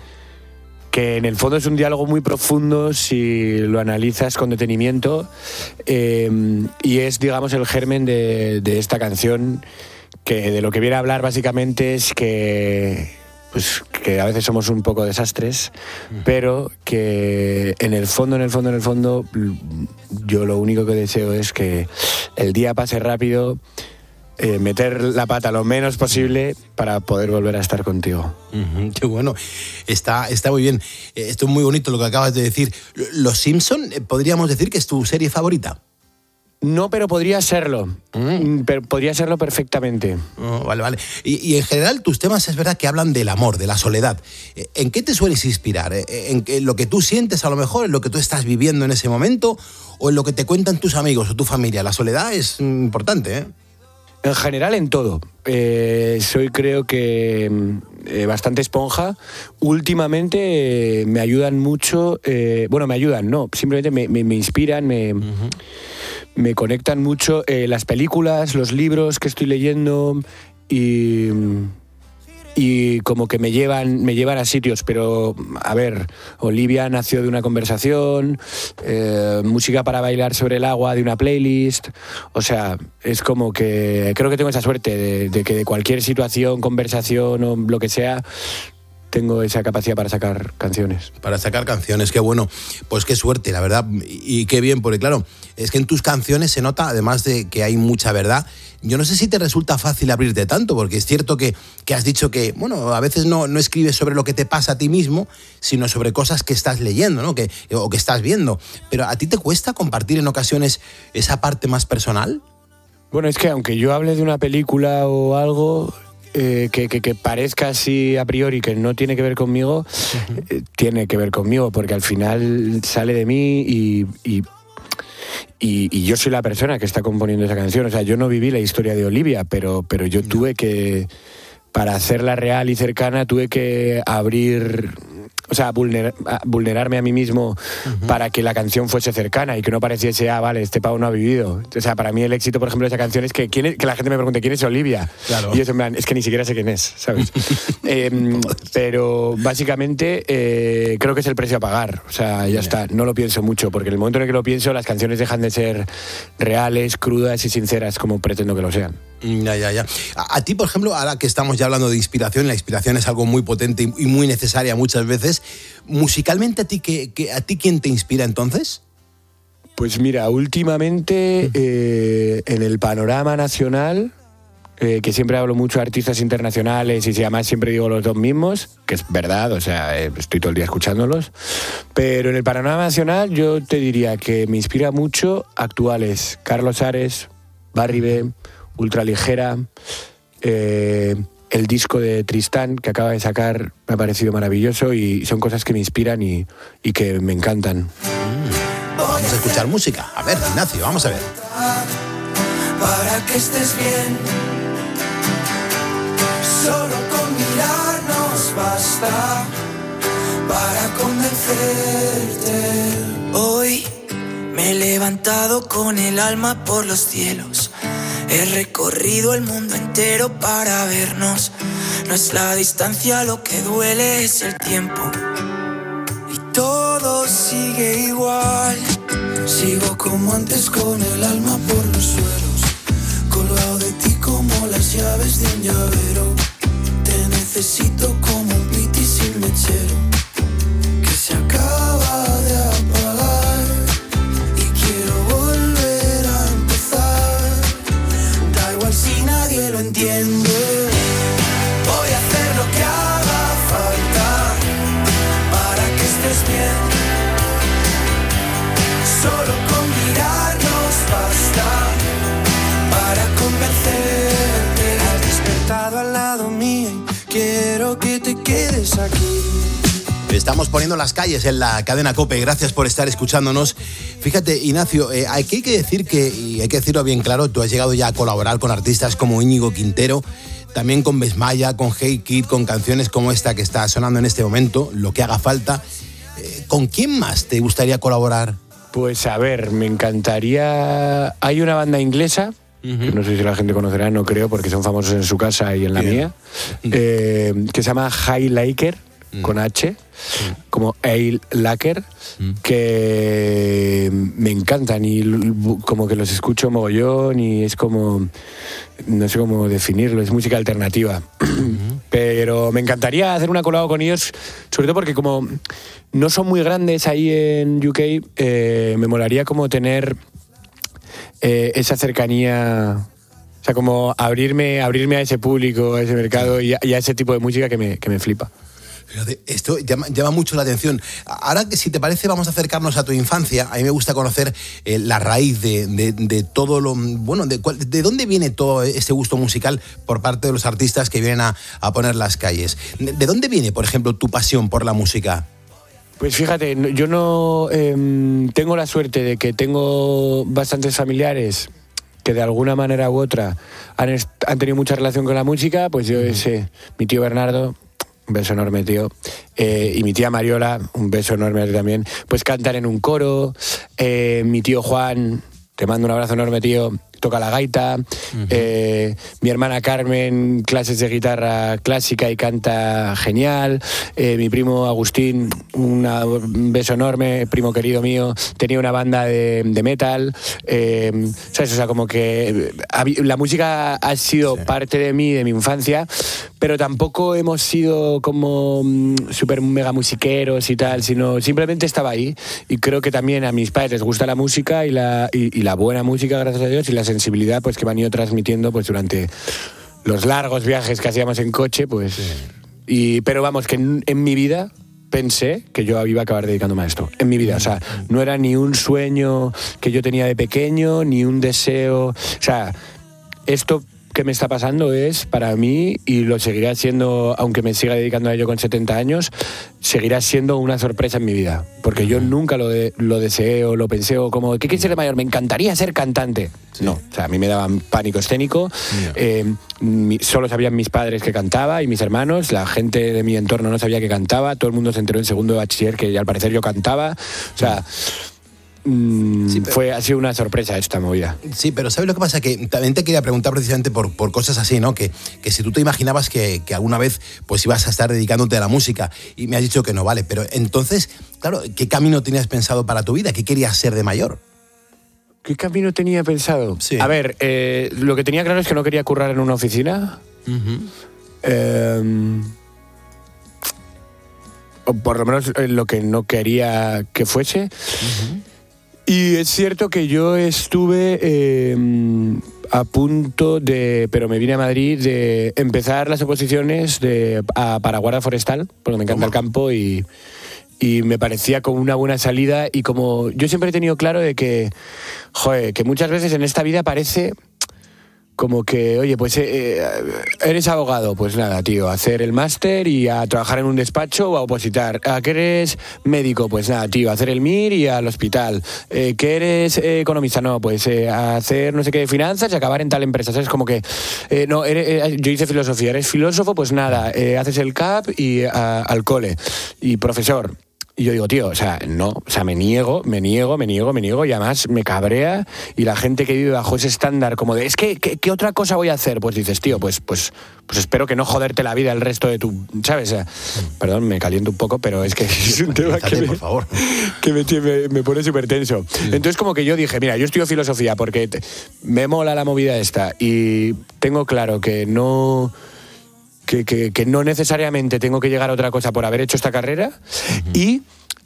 que en el fondo es un diálogo muy profundo si lo analizas con detenimiento, eh, y es, digamos, el germen de, de esta canción, que de lo que viene a hablar básicamente es que... Pues que a veces somos un poco desastres, pero que en el fondo, en el fondo, en el fondo, yo lo único que deseo es que el día pase rápido, eh, meter la pata lo menos posible para poder volver a estar contigo. Uh-huh, qué bueno, está, está muy bien. Esto es muy bonito lo que acabas de decir. Los Simpson, podríamos decir que es tu serie favorita. No, pero podría serlo. Mm. Pero podría serlo perfectamente. Oh, vale, vale. Y, y en general tus temas es verdad que hablan del amor, de la soledad. ¿En qué te sueles inspirar? ¿En, en lo que tú sientes a lo mejor, en lo que tú estás viviendo en ese momento, o en lo que te cuentan tus amigos o tu familia? La soledad es importante, ¿eh? En general, en todo. Eh, soy, creo que, eh, bastante esponja. Últimamente eh, me ayudan mucho... Eh, bueno, me ayudan, no. Simplemente me, me, me inspiran, me... Uh-huh. Me conectan mucho eh, las películas, los libros que estoy leyendo, y, y como que me llevan, me llevan a sitios. Pero, a ver, Olivia nació de una conversación, eh, música para bailar sobre el agua de una playlist. O sea, es como que creo que tengo esa suerte de, de que de cualquier situación, conversación o lo que sea, tengo esa capacidad para sacar canciones. Para sacar canciones, qué bueno. Pues qué suerte, la verdad. Y qué bien, porque claro, es que en tus canciones se nota, además de que hay mucha verdad. Yo no sé si te resulta fácil abrirte tanto, porque es cierto que, que has dicho que, bueno, a veces no, no escribes sobre lo que te pasa a ti mismo, sino sobre cosas que estás leyendo, ¿no? Que, o que estás viendo. Pero ¿a ti te cuesta compartir en ocasiones esa parte más personal? Bueno, es que aunque yo hable de una película o algo... Eh, que, que, que parezca así a priori que no tiene que ver conmigo, uh-huh. eh, tiene que ver conmigo, porque al final sale de mí y, y, y, y yo soy la persona que está componiendo esa canción. O sea, yo no viví la historia de Olivia, pero, pero yo no. tuve que, para hacerla real y cercana, tuve que abrir... O sea, vulner, vulnerarme a mí mismo uh-huh. para que la canción fuese cercana y que no pareciese, ah, vale, este pavo no ha vivido. O sea, para mí el éxito, por ejemplo, de esa canción es que, ¿quién es, que la gente me pregunte quién es Olivia. Claro. Y yo, en plan, es que ni siquiera sé quién es, ¿sabes? eh, pero básicamente eh, creo que es el precio a pagar. O sea, ya está. No lo pienso mucho, porque en el momento en el que lo pienso, las canciones dejan de ser reales, crudas y sinceras como pretendo que lo sean. Ya, ya, ya. A, a ti, por ejemplo, ahora que estamos ya hablando de inspiración, la inspiración es algo muy potente y, y muy necesaria muchas veces. Musicalmente, ¿a ti, qué, qué, ¿a ti quién te inspira entonces? Pues mira, últimamente eh, en el panorama nacional, eh, que siempre hablo mucho de artistas internacionales y además siempre digo los dos mismos, que es verdad, o sea, eh, estoy todo el día escuchándolos, pero en el panorama nacional yo te diría que me inspira mucho actuales: Carlos Ares, Barry B, Ultraligera, eh, el disco de Tristán que acaba de sacar me ha parecido maravilloso y son cosas que me inspiran y, y que me encantan. Mm. Vamos a escuchar música. A ver, Ignacio, vamos a ver. Para que estés bien, solo con mirarnos basta para convencerte. Hoy me he levantado con el alma por los cielos. He recorrido el mundo entero para vernos. No es la distancia lo que duele, es el tiempo. Y todo sigue igual. Sigo como antes con el alma por los suelos, colgado de ti como las llaves de un llavero. Te necesito como un piti sin mechero que se acaba de apagar. Y quiero volver a empezar. Da igual si nadie lo entiende. Voy a hacer lo que haga falta para que estés bien. Solo con mirarnos basta para convencerte. Has despertado al lado mío y quiero que te quedes aquí. Estamos poniendo las calles en la cadena COPE. Gracias por estar escuchándonos. Fíjate, Ignacio, eh, aquí hay que decir que, y hay que decirlo bien claro, tú has llegado ya a colaborar con artistas como Íñigo Quintero, también con Besmaya, con Hey Kid, con canciones como esta que está sonando en este momento, Lo que haga falta. Eh, ¿Con quién más te gustaría colaborar? Pues a ver, me encantaría... Hay una banda inglesa, uh-huh. que no sé si la gente conocerá, no creo, porque son famosos en su casa y en la Bien. mía, eh, que se llama High Laker, uh-huh. con H, uh-huh. como Ale Laker, uh-huh. que me encantan y como que los escucho mogollón y es como... No sé cómo definirlo, es música alternativa. Uh-huh. Pero me encantaría hacer una colabo con ellos, sobre todo porque como no son muy grandes ahí en U K, eh, me molaría como tener eh, esa cercanía, o sea, como abrirme, abrirme a ese público, a ese mercado y a, y a ese tipo de música que me, que me flipa. Fíjate, esto llama, llama mucho la atención. Ahora, que si te parece, vamos a acercarnos a tu infancia. A mí me gusta conocer eh, la raíz de, de, de todo lo... Bueno, de, de dónde viene todo este gusto musical por parte de los artistas que vienen a, a poner las calles. ¿De, de dónde viene, por ejemplo, tu pasión por la música? Pues fíjate, yo no... Eh, tengo la suerte de que tengo bastantes familiares que de alguna manera u otra han, est- han tenido mucha relación con la música. Pues yo sé, mi tío Bernardo... Un beso enorme, tío. Eh, y mi tía Mariola, un beso enorme a ti también. Pues cantan en un coro. Eh, mi tío Juan, te mando un abrazo enorme, tío. Toca la gaita. Uh-huh. Eh, mi hermana Carmen, clases de guitarra clásica y canta genial. Eh, mi primo Agustín, una, un beso enorme, primo querido mío, tenía una banda de, de metal. Eh, ¿sabes? O sea, como que la música ha sido sí. parte de mí, de mi infancia, pero tampoco hemos sido como súper mega musiqueros y tal, sino simplemente estaba ahí. Y creo que también a mis padres les gusta la música y la, y, y la buena música, gracias a Dios, y la sensibilidad pues que me han ido transmitiendo pues durante los largos viajes que hacíamos en coche, pues y pero vamos, que en, en mi vida pensé que yo iba a acabar dedicándome a esto, en mi vida, o sea, no era ni un sueño que yo tenía de pequeño, ni un deseo, o sea, esto que me está pasando es para mí, y lo seguirá siendo, aunque me siga dedicando a ello con setenta años, seguirá siendo una sorpresa en mi vida, porque yo nunca lo, de, lo deseé o lo pensé o como, ¿qué quieres ser de mayor? Me encantaría ser cantante. Sí. No, o sea, a mí me daban pánico escénico, yeah. eh, mi, solo sabían mis padres que cantaba y mis hermanos, la gente de mi entorno no sabía que cantaba, todo el mundo se enteró en segundo de bachiller que al parecer yo cantaba, o sea... Mm, sí, pero, fue ha sido una sorpresa esta movida. Sí, pero ¿sabes lo que pasa? Que también te quería preguntar precisamente por, por cosas así, ¿no? Que, que si tú te imaginabas que, que alguna vez pues ibas a estar dedicándote a la música y me has dicho que no, vale, pero entonces, claro, ¿qué camino tenías pensado para tu vida? ¿Qué querías ser de mayor? ¿Qué camino tenía pensado? Sí. A ver, eh, lo que tenía claro es que no quería currar en una oficina. Uh-huh. Eh, o por lo menos lo que no quería que fuese. Uh-huh. Y es cierto que yo estuve eh, a punto de, pero me vine a Madrid, de empezar las oposiciones de, a, para guardia forestal, porque me encanta ¿Cómo? el campo y, y me parecía como una buena salida. Y como yo siempre he tenido claro de que, joder, que muchas veces en esta vida parece... Como que, oye, pues eh, eres abogado, pues nada, tío, a hacer el máster y a trabajar en un despacho o a opositar. ¿A qué eres médico? Pues nada, tío, a hacer el M I R y al hospital. Eh, ¿Qué eres eh, economista? No, pues eh, a hacer no sé qué de finanzas y acabar en tal empresa. ¿Sabes? Como que, eh, no, eres, eh, yo hice filosofía, eres filósofo, pues nada, eh, haces el C A P y a, al cole. Y profesor. Y yo digo, tío, o sea, no, o sea, me niego, me niego, me niego, me niego, y además me cabrea, y la gente que vive bajo ese estándar como de, es que, ¿qué, qué otra cosa voy a hacer? Pues dices, tío, pues, pues, pues espero que no joderte la vida el resto de tu, ¿sabes? O sea, perdón, me caliento un poco, pero es que es un tema que me, por favor. que me, me, me pone súper tenso. Entonces como que yo dije, mira, yo estudio filosofía porque te, me mola la movida esta, y tengo claro que no... Que, que, que no necesariamente tengo que llegar a otra cosa por haber hecho esta carrera, uh-huh. y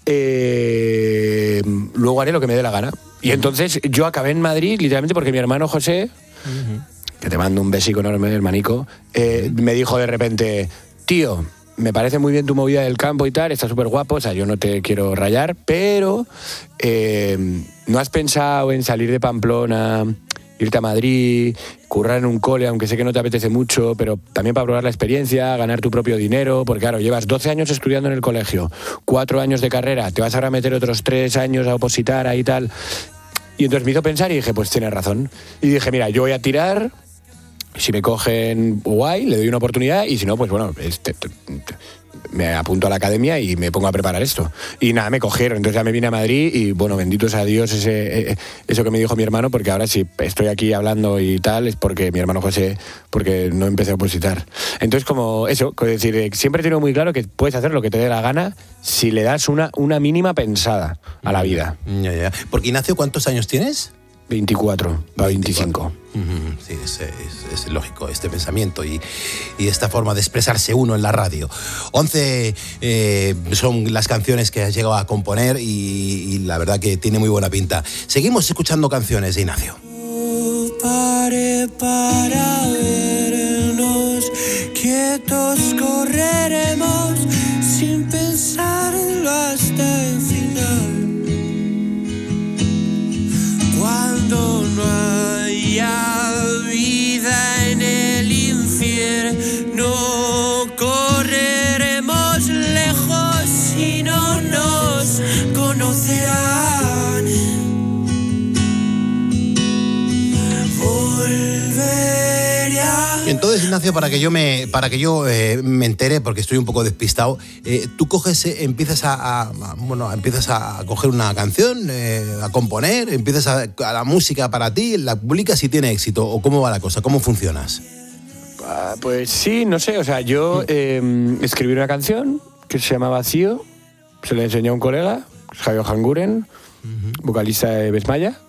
eh, luego haré lo que me dé la gana. Y entonces yo acabé en Madrid literalmente porque mi hermano José, uh-huh. que te mando un besico enorme, hermanico, eh, uh-huh. me dijo de repente, tío, me parece muy bien tu movida del campo y tal, está súper guapo, o sea, yo no te quiero rayar, pero eh, ¿no has pensado en salir de Pamplona, irte a Madrid, currar en un cole, aunque sé que no te apetece mucho, pero también para probar la experiencia, ganar tu propio dinero? Porque claro, llevas doce años estudiando en el colegio, cuatro años de carrera, te vas ahora a meter otros tres años a opositar ahí y tal. Y entonces me hizo pensar y dije, pues tienes razón. Y dije, mira, yo voy a tirar, si me cogen, guay, le doy una oportunidad, y si no, pues bueno, este, me apunto a la academia y me pongo a preparar esto. Y nada, me cogieron, entonces ya me vine a Madrid y bueno, bendito sea Dios ese, eso que me dijo mi hermano, porque ahora si estoy aquí hablando y tal es porque mi hermano José, porque no empecé a opositar. Entonces como eso, es decir, siempre he tenido muy claro que puedes hacer lo que te dé la gana si le das una, una mínima pensada a la vida. Ya, ya. Porque Ignacio, ¿cuántos años tienes? veinticuatro, para veinticinco. Uh-huh. Sí, es, es, es lógico este pensamiento y, y esta forma de expresarse uno en la radio. once eh, son las canciones que has llegado a componer y, y la verdad que tiene muy buena pinta. Seguimos escuchando canciones de Ignacio. Pare para vernos, quietos correremos sin pensarlo hasta el final. Cuando no haya vida en el infierno, correremos lejos y no nos conocerán. Volveré a... Entonces, Ignacio, para que yo me, para que yo eh, me entere, porque estoy un poco despistado, eh, tú coges, eh, empiezas a, a, a, bueno, empiezas a coger una canción, eh, a componer, empiezas a, a la música para ti, la publicas y tiene éxito, o cómo va la cosa, cómo funcionas. Ah, pues sí, no sé, o sea, yo eh, escribí una canción que se llama Vacío, se la enseñó a un colega, Javier Hanguren, uh-huh. vocalista de Besmaya,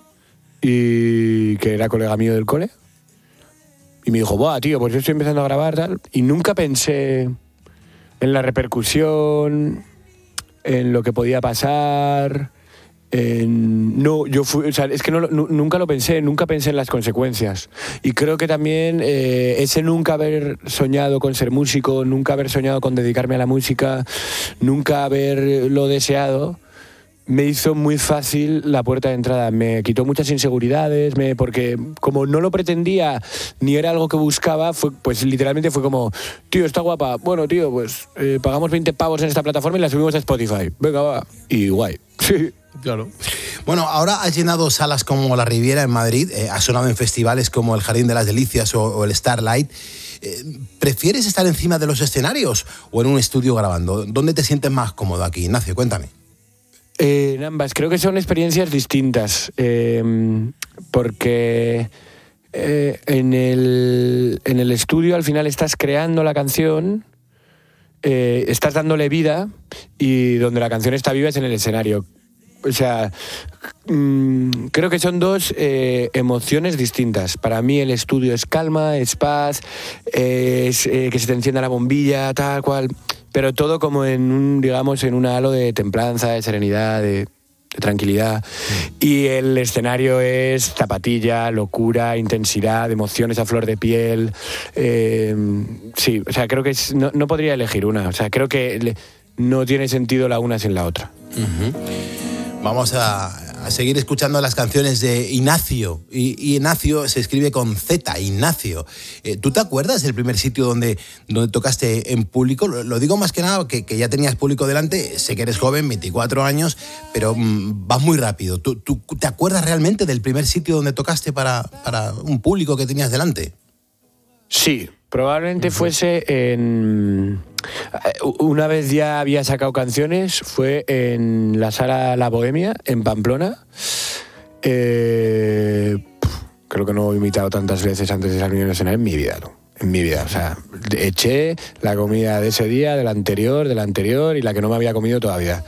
y que era colega mío del cole. Y me dijo, buah, tío, pues yo estoy empezando a grabar, tal. Y nunca pensé en la repercusión, en lo que podía pasar, en... No, yo fui... O sea, es que no, no, nunca lo pensé, nunca pensé en las consecuencias. Y creo que también eh, ese nunca haber soñado con ser músico, nunca haber soñado con dedicarme a la música, nunca haberlo deseado, me hizo muy fácil la puerta de entrada. Me quitó muchas inseguridades, me, porque como no lo pretendía ni era algo que buscaba, fue, pues literalmente fue como, tío, está guapa, bueno, tío, pues eh, pagamos veinte pavos en esta plataforma y la subimos a Spotify. Venga, va. Y guay. Sí. Claro. Bueno, ahora has llenado salas como la Riviera en Madrid, eh, has sonado en festivales como el Jardín de las Delicias o, o el Starlight. Eh, ¿Prefieres estar encima de los escenarios o en un estudio grabando? ¿Dónde te sientes más cómodo aquí, Ignacio? Cuéntame. Eh, en ambas, creo que son experiencias distintas, eh, porque eh, en, el, en el estudio al final estás creando la canción, eh, estás dándole vida, y donde la canción está viva es en el escenario. O sea, mmm, creo que son dos eh, emociones distintas. Para mí el estudio es calma, es paz, es eh, que se te encienda la bombilla, tal cual, pero todo como en un, digamos, en un halo de templanza, de serenidad, de, de tranquilidad. Mm. Y el escenario es zapatilla, locura, intensidad, emociones a flor de piel. Eh, sí, o sea, creo que es, no, no podría elegir una. O sea, creo que le, no tiene sentido la una sin la otra. Uh-huh. Vamos a, a seguir escuchando las canciones de Ignacio. Y, y Ignacio se escribe con Z, Ignacio. Eh, ¿Tú te acuerdas del primer sitio donde, donde tocaste en público? Lo, lo digo más que nada que, que ya tenías público delante. Sé que eres joven, veinticuatro años, pero mmm, vas muy rápido. ¿Tú, ¿Tú te acuerdas realmente del primer sitio donde tocaste para, para un público que tenías delante? Sí, Probablemente uh-huh. fuese en... Una vez ya había sacado canciones, fue en la sala La Bohemia, en Pamplona. Eh, creo que no he imitado tantas veces antes de salir a cenar en mi vida, ¿no? En mi vida, o sea, eché la comida de ese día, del anterior, del anterior y la que no me había comido todavía.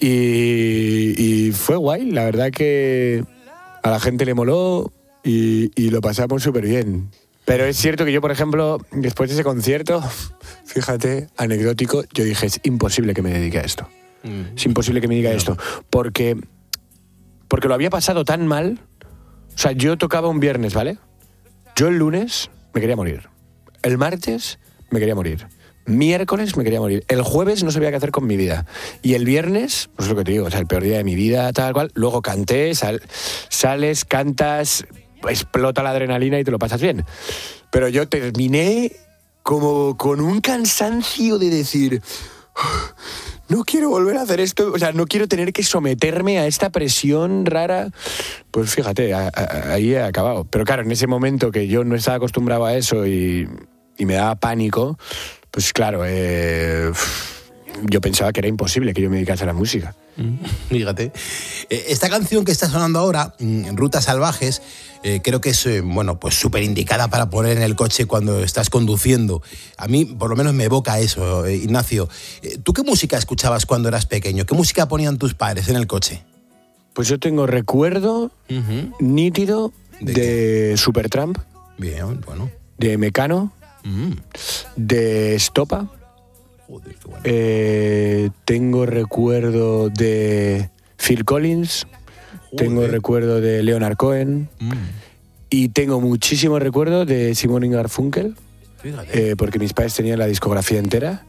Y, y fue guay, la verdad que a la gente le moló y, y lo pasamos súper bien. Pero es cierto que yo, por ejemplo, después de ese concierto, fíjate, anecdótico, yo dije, es imposible que me dedique a esto. Mm. Es imposible que me dedique a esto. Porque, porque lo había pasado tan mal. O sea, yo tocaba un viernes, ¿vale? Yo el lunes me quería morir. El martes me quería morir. Miércoles me quería morir. El jueves no sabía qué hacer con mi vida. Y el viernes, pues es lo que te digo, o sea, el peor día de mi vida, tal cual. Luego canté, sal, sales, cantas, explota la adrenalina y te lo pasas bien. Pero yo terminé como con un cansancio de decir... No quiero volver a hacer esto, o sea, no quiero tener que someterme a esta presión rara. Pues fíjate, a, a, ahí he acabado. Pero claro, en ese momento que yo no estaba acostumbrado a eso y, y me daba pánico, pues claro, eh, yo pensaba que era imposible que yo me dedicase a la música. Fíjate. Esta canción que está sonando ahora, Rutas Salvajes, eh, creo que es, eh, bueno, pues súper indicada para poner en el coche cuando estás conduciendo. A mí, por lo menos, me evoca eso, eh, Ignacio. ¿Tú qué música escuchabas cuando eras pequeño? ¿Qué música ponían tus padres en el coche? Pues yo tengo recuerdo uh-huh. nítido de, de Supertramp. Bien, bueno. De Mecano. Uh-huh. De Estopa. Joder, qué bueno. Eh, tengo recuerdo de Phil Collins, Joder. Tengo recuerdo de Leonard Cohen mm. y tengo muchísimo recuerdo de Simon y Garfunkel, eh, porque mis padres tenían la discografía entera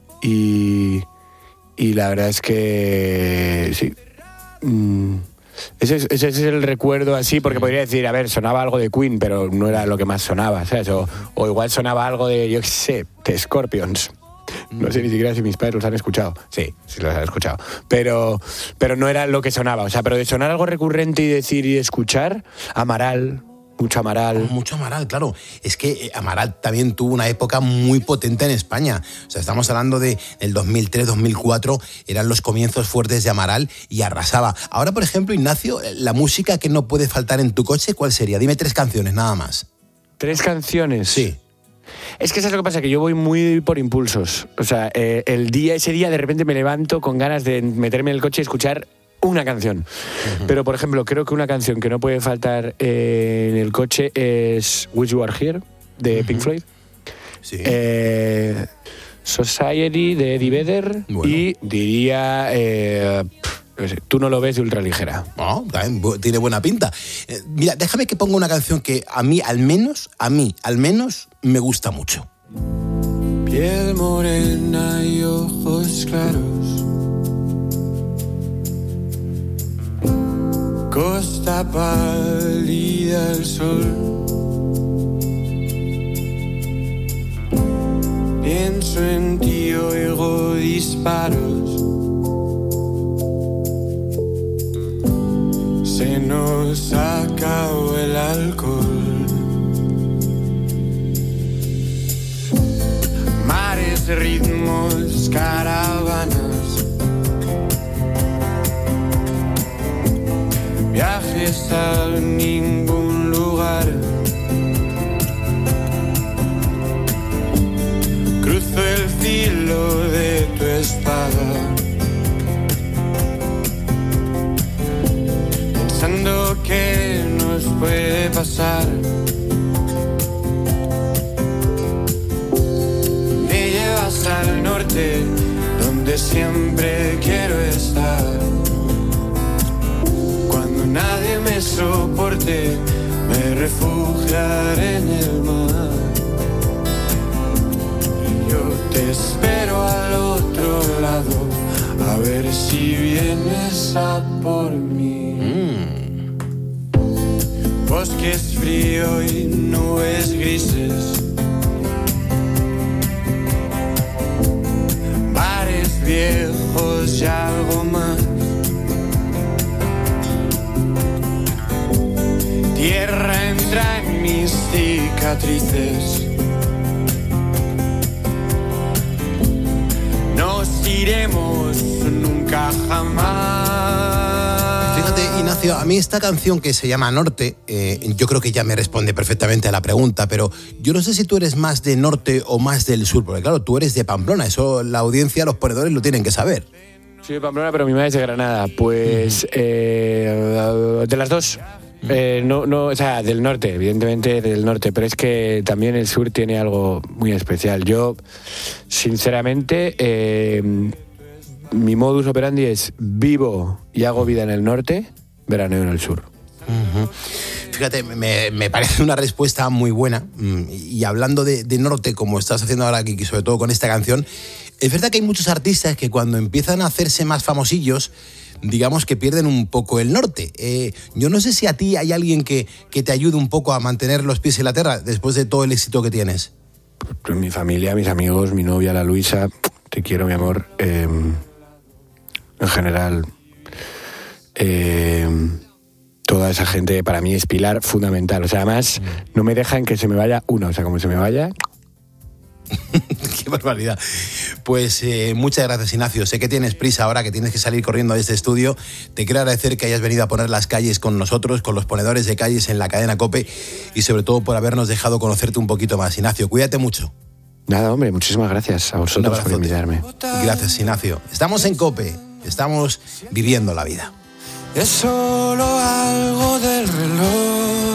y, y la verdad es que sí. Mm, ese, es, ese es el recuerdo así, porque podría decir, a ver, sonaba algo de Queen, pero no era lo que más sonaba, ¿sabes? O, o igual sonaba algo de, yo qué sé, de Scorpions. No sé ni siquiera si mis padres los han escuchado. Sí, sí los han escuchado. Pero, pero no era lo que sonaba. O sea, pero de sonar algo recurrente y decir y escuchar, Amaral, mucho Amaral. Mucho Amaral, claro. Es que Amaral también tuvo una época muy potente en España. O sea, estamos hablando de el dos mil tres, dos mil cuatro, eran los comienzos fuertes de Amaral y arrasaba. Ahora, por ejemplo, Ignacio, la música que no puede faltar en tu coche, ¿cuál sería? Dime tres canciones, nada más. ¿Tres canciones? Sí. Es que eso es lo que pasa, que yo voy muy por impulsos. O sea, eh, el día, ese día de repente me levanto con ganas de meterme en el coche y escuchar una canción. Uh-huh. Pero, por ejemplo, creo que una canción que no puede faltar eh, en el coche es Wish You Are Here, de uh-huh. Pink Floyd. Sí. Eh, Society, de Eddie Vedder. Bueno. Y diría... Eh, Tú no lo ves, de Ultraligera. Oh, tiene buena pinta. Eh, mira, déjame que ponga una canción que a mí, al menos, a mí, al menos, me gusta mucho. Piel morena y ojos claros, costa pálida al sol. Pienso en ti, oigo disparos. Se nos acabó el alcohol. Mares, ritmos, caravanas, viajes a ningún lugar. Cruzo el filo de tu espada, pensando que nos puede pasar. Me llevas al norte, donde siempre quiero estar. Cuando nadie me soporte, me refugiaré en el mar. Y yo te espero al otro lado, a ver si vienes a por mí. Bosques frío y nubes grises, bares viejos y algo más. Tierra entra en mis cicatrices, nos iremos nunca jamás. Fíjate, Ignacio, a mí esta canción que se llama Norte, eh, yo creo que ya me responde perfectamente a la pregunta, pero yo no sé si tú eres más de norte o más del sur, porque claro, tú eres de Pamplona, eso la audiencia, los ponedores lo tienen que saber. Soy de Pamplona, pero mi madre es de Granada. Pues eh, de las dos. Eh, no, no, o sea, del norte, evidentemente del norte, pero es que también el sur tiene algo muy especial. Yo, sinceramente, eh, mi modus operandi es vivo y hago vida en el norte, veraneo en el sur. Uh-huh. Fíjate, me, me parece una respuesta muy buena. Y hablando de, de norte, como estás haciendo ahora aquí, sobre todo con esta canción, es verdad que hay muchos artistas que cuando empiezan a hacerse más famosillos, digamos que pierden un poco el norte. Eh, yo no sé si a ti hay alguien que, que te ayude un poco a mantener los pies en la tierra después de todo el éxito que tienes. Pues mi familia, mis amigos, mi novia, la Luisa, te quiero, mi amor. Eh, en general, eh, toda esa gente para mí es pilar fundamental. O sea, además, no me dejan que se me vaya uno. O sea, como se me vaya... Qué barbaridad. Pues eh, muchas gracias, Ignacio. Sé que tienes prisa ahora, que tienes que salir corriendo de este estudio. Te quiero agradecer que hayas venido a poner las calles con nosotros, con los ponedores de calles en la cadena COPE, y sobre todo por habernos dejado conocerte un poquito más. Ignacio, cuídate mucho. Nada, hombre, muchísimas gracias a vosotros por invitarme. Gracias, Ignacio. Estamos en COPE, estamos viviendo la vida. Es solo algo del reloj.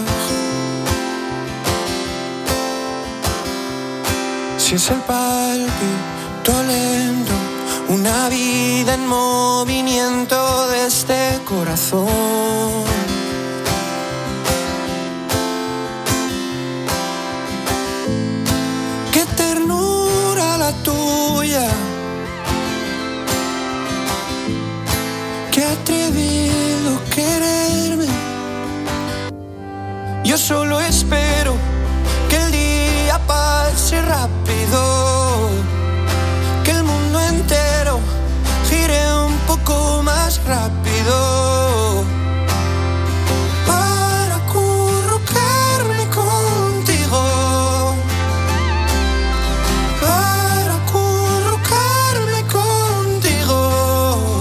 Si es el palpito lento, una vida en movimiento de este corazón. Qué ternura la tuya, qué atrevido quererme. Yo solo espero que el día pase rápido, que el mundo entero gire un poco más rápido, para acurrucarme contigo, para acurrucarme contigo.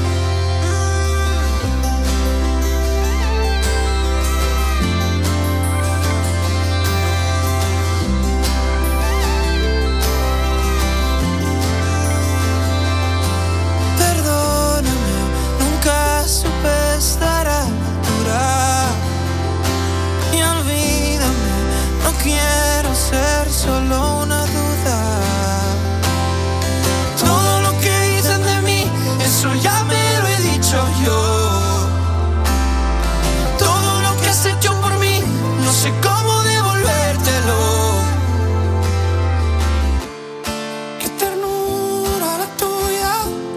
Supe estar a la altura y olvídame, no quiero ser solo una duda. Todo lo que dicen de mí, eso ya me lo he dicho yo. Todo lo que has hecho por mí, no sé cómo devolvértelo. Qué ternura la tuya,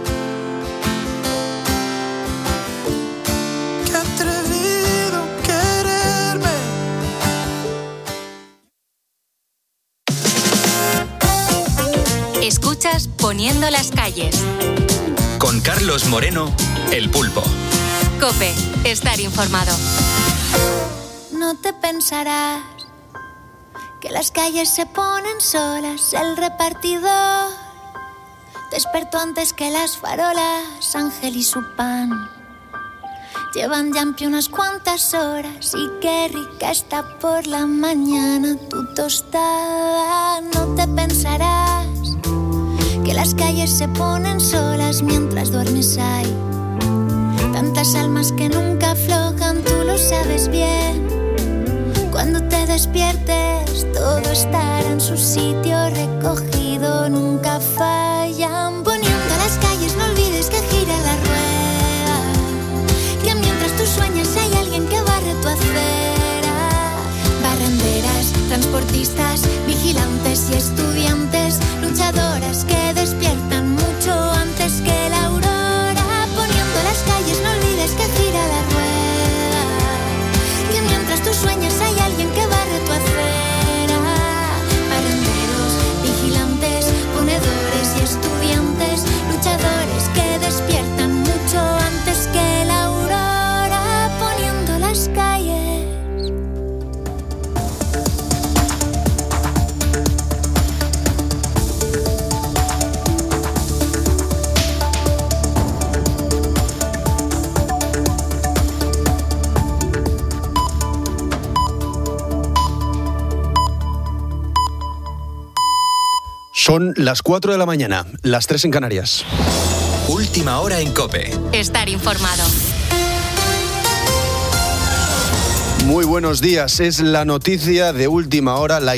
qué atrevido quererme. Escuchas Poniendo las calles. Con Carlos Moreno, El Pulpo. COPE, estar informado. No te pensarás que las calles se ponen solas. El repartidor despertó antes que las farolas. Ángel y su pan llevan ya en pie unas cuantas horas. Y qué rica está por la mañana tu tostada. No te pensarás que las calles se ponen solas mientras duermes. Hay tantas almas que nunca aflojan, tú lo sabes bien. Cuando te despiertes todo estará en su sitio recogido, nunca fallan. Poniendo las calles, no olvides que gira la rueda, que mientras tú sueñas hay alguien que barre tu acera. Barrenderas, transportistas, vigilantes y estudiantes, luchadoras que despiertan mucho antes que la aurora. Poniendo las calles, no olvides que gira la rueda, que mientras tú sueñas hay alguien que barre tu acera. Barrenderos, vigilantes, ponedores y estudiantes, luchadores que despiertan mucho antes que la aurora. Poniendo las calles. Son las cuatro de la mañana, las tres en Canarias. Última hora en COPE. Estar informado. Muy buenos días, es la noticia de última hora, la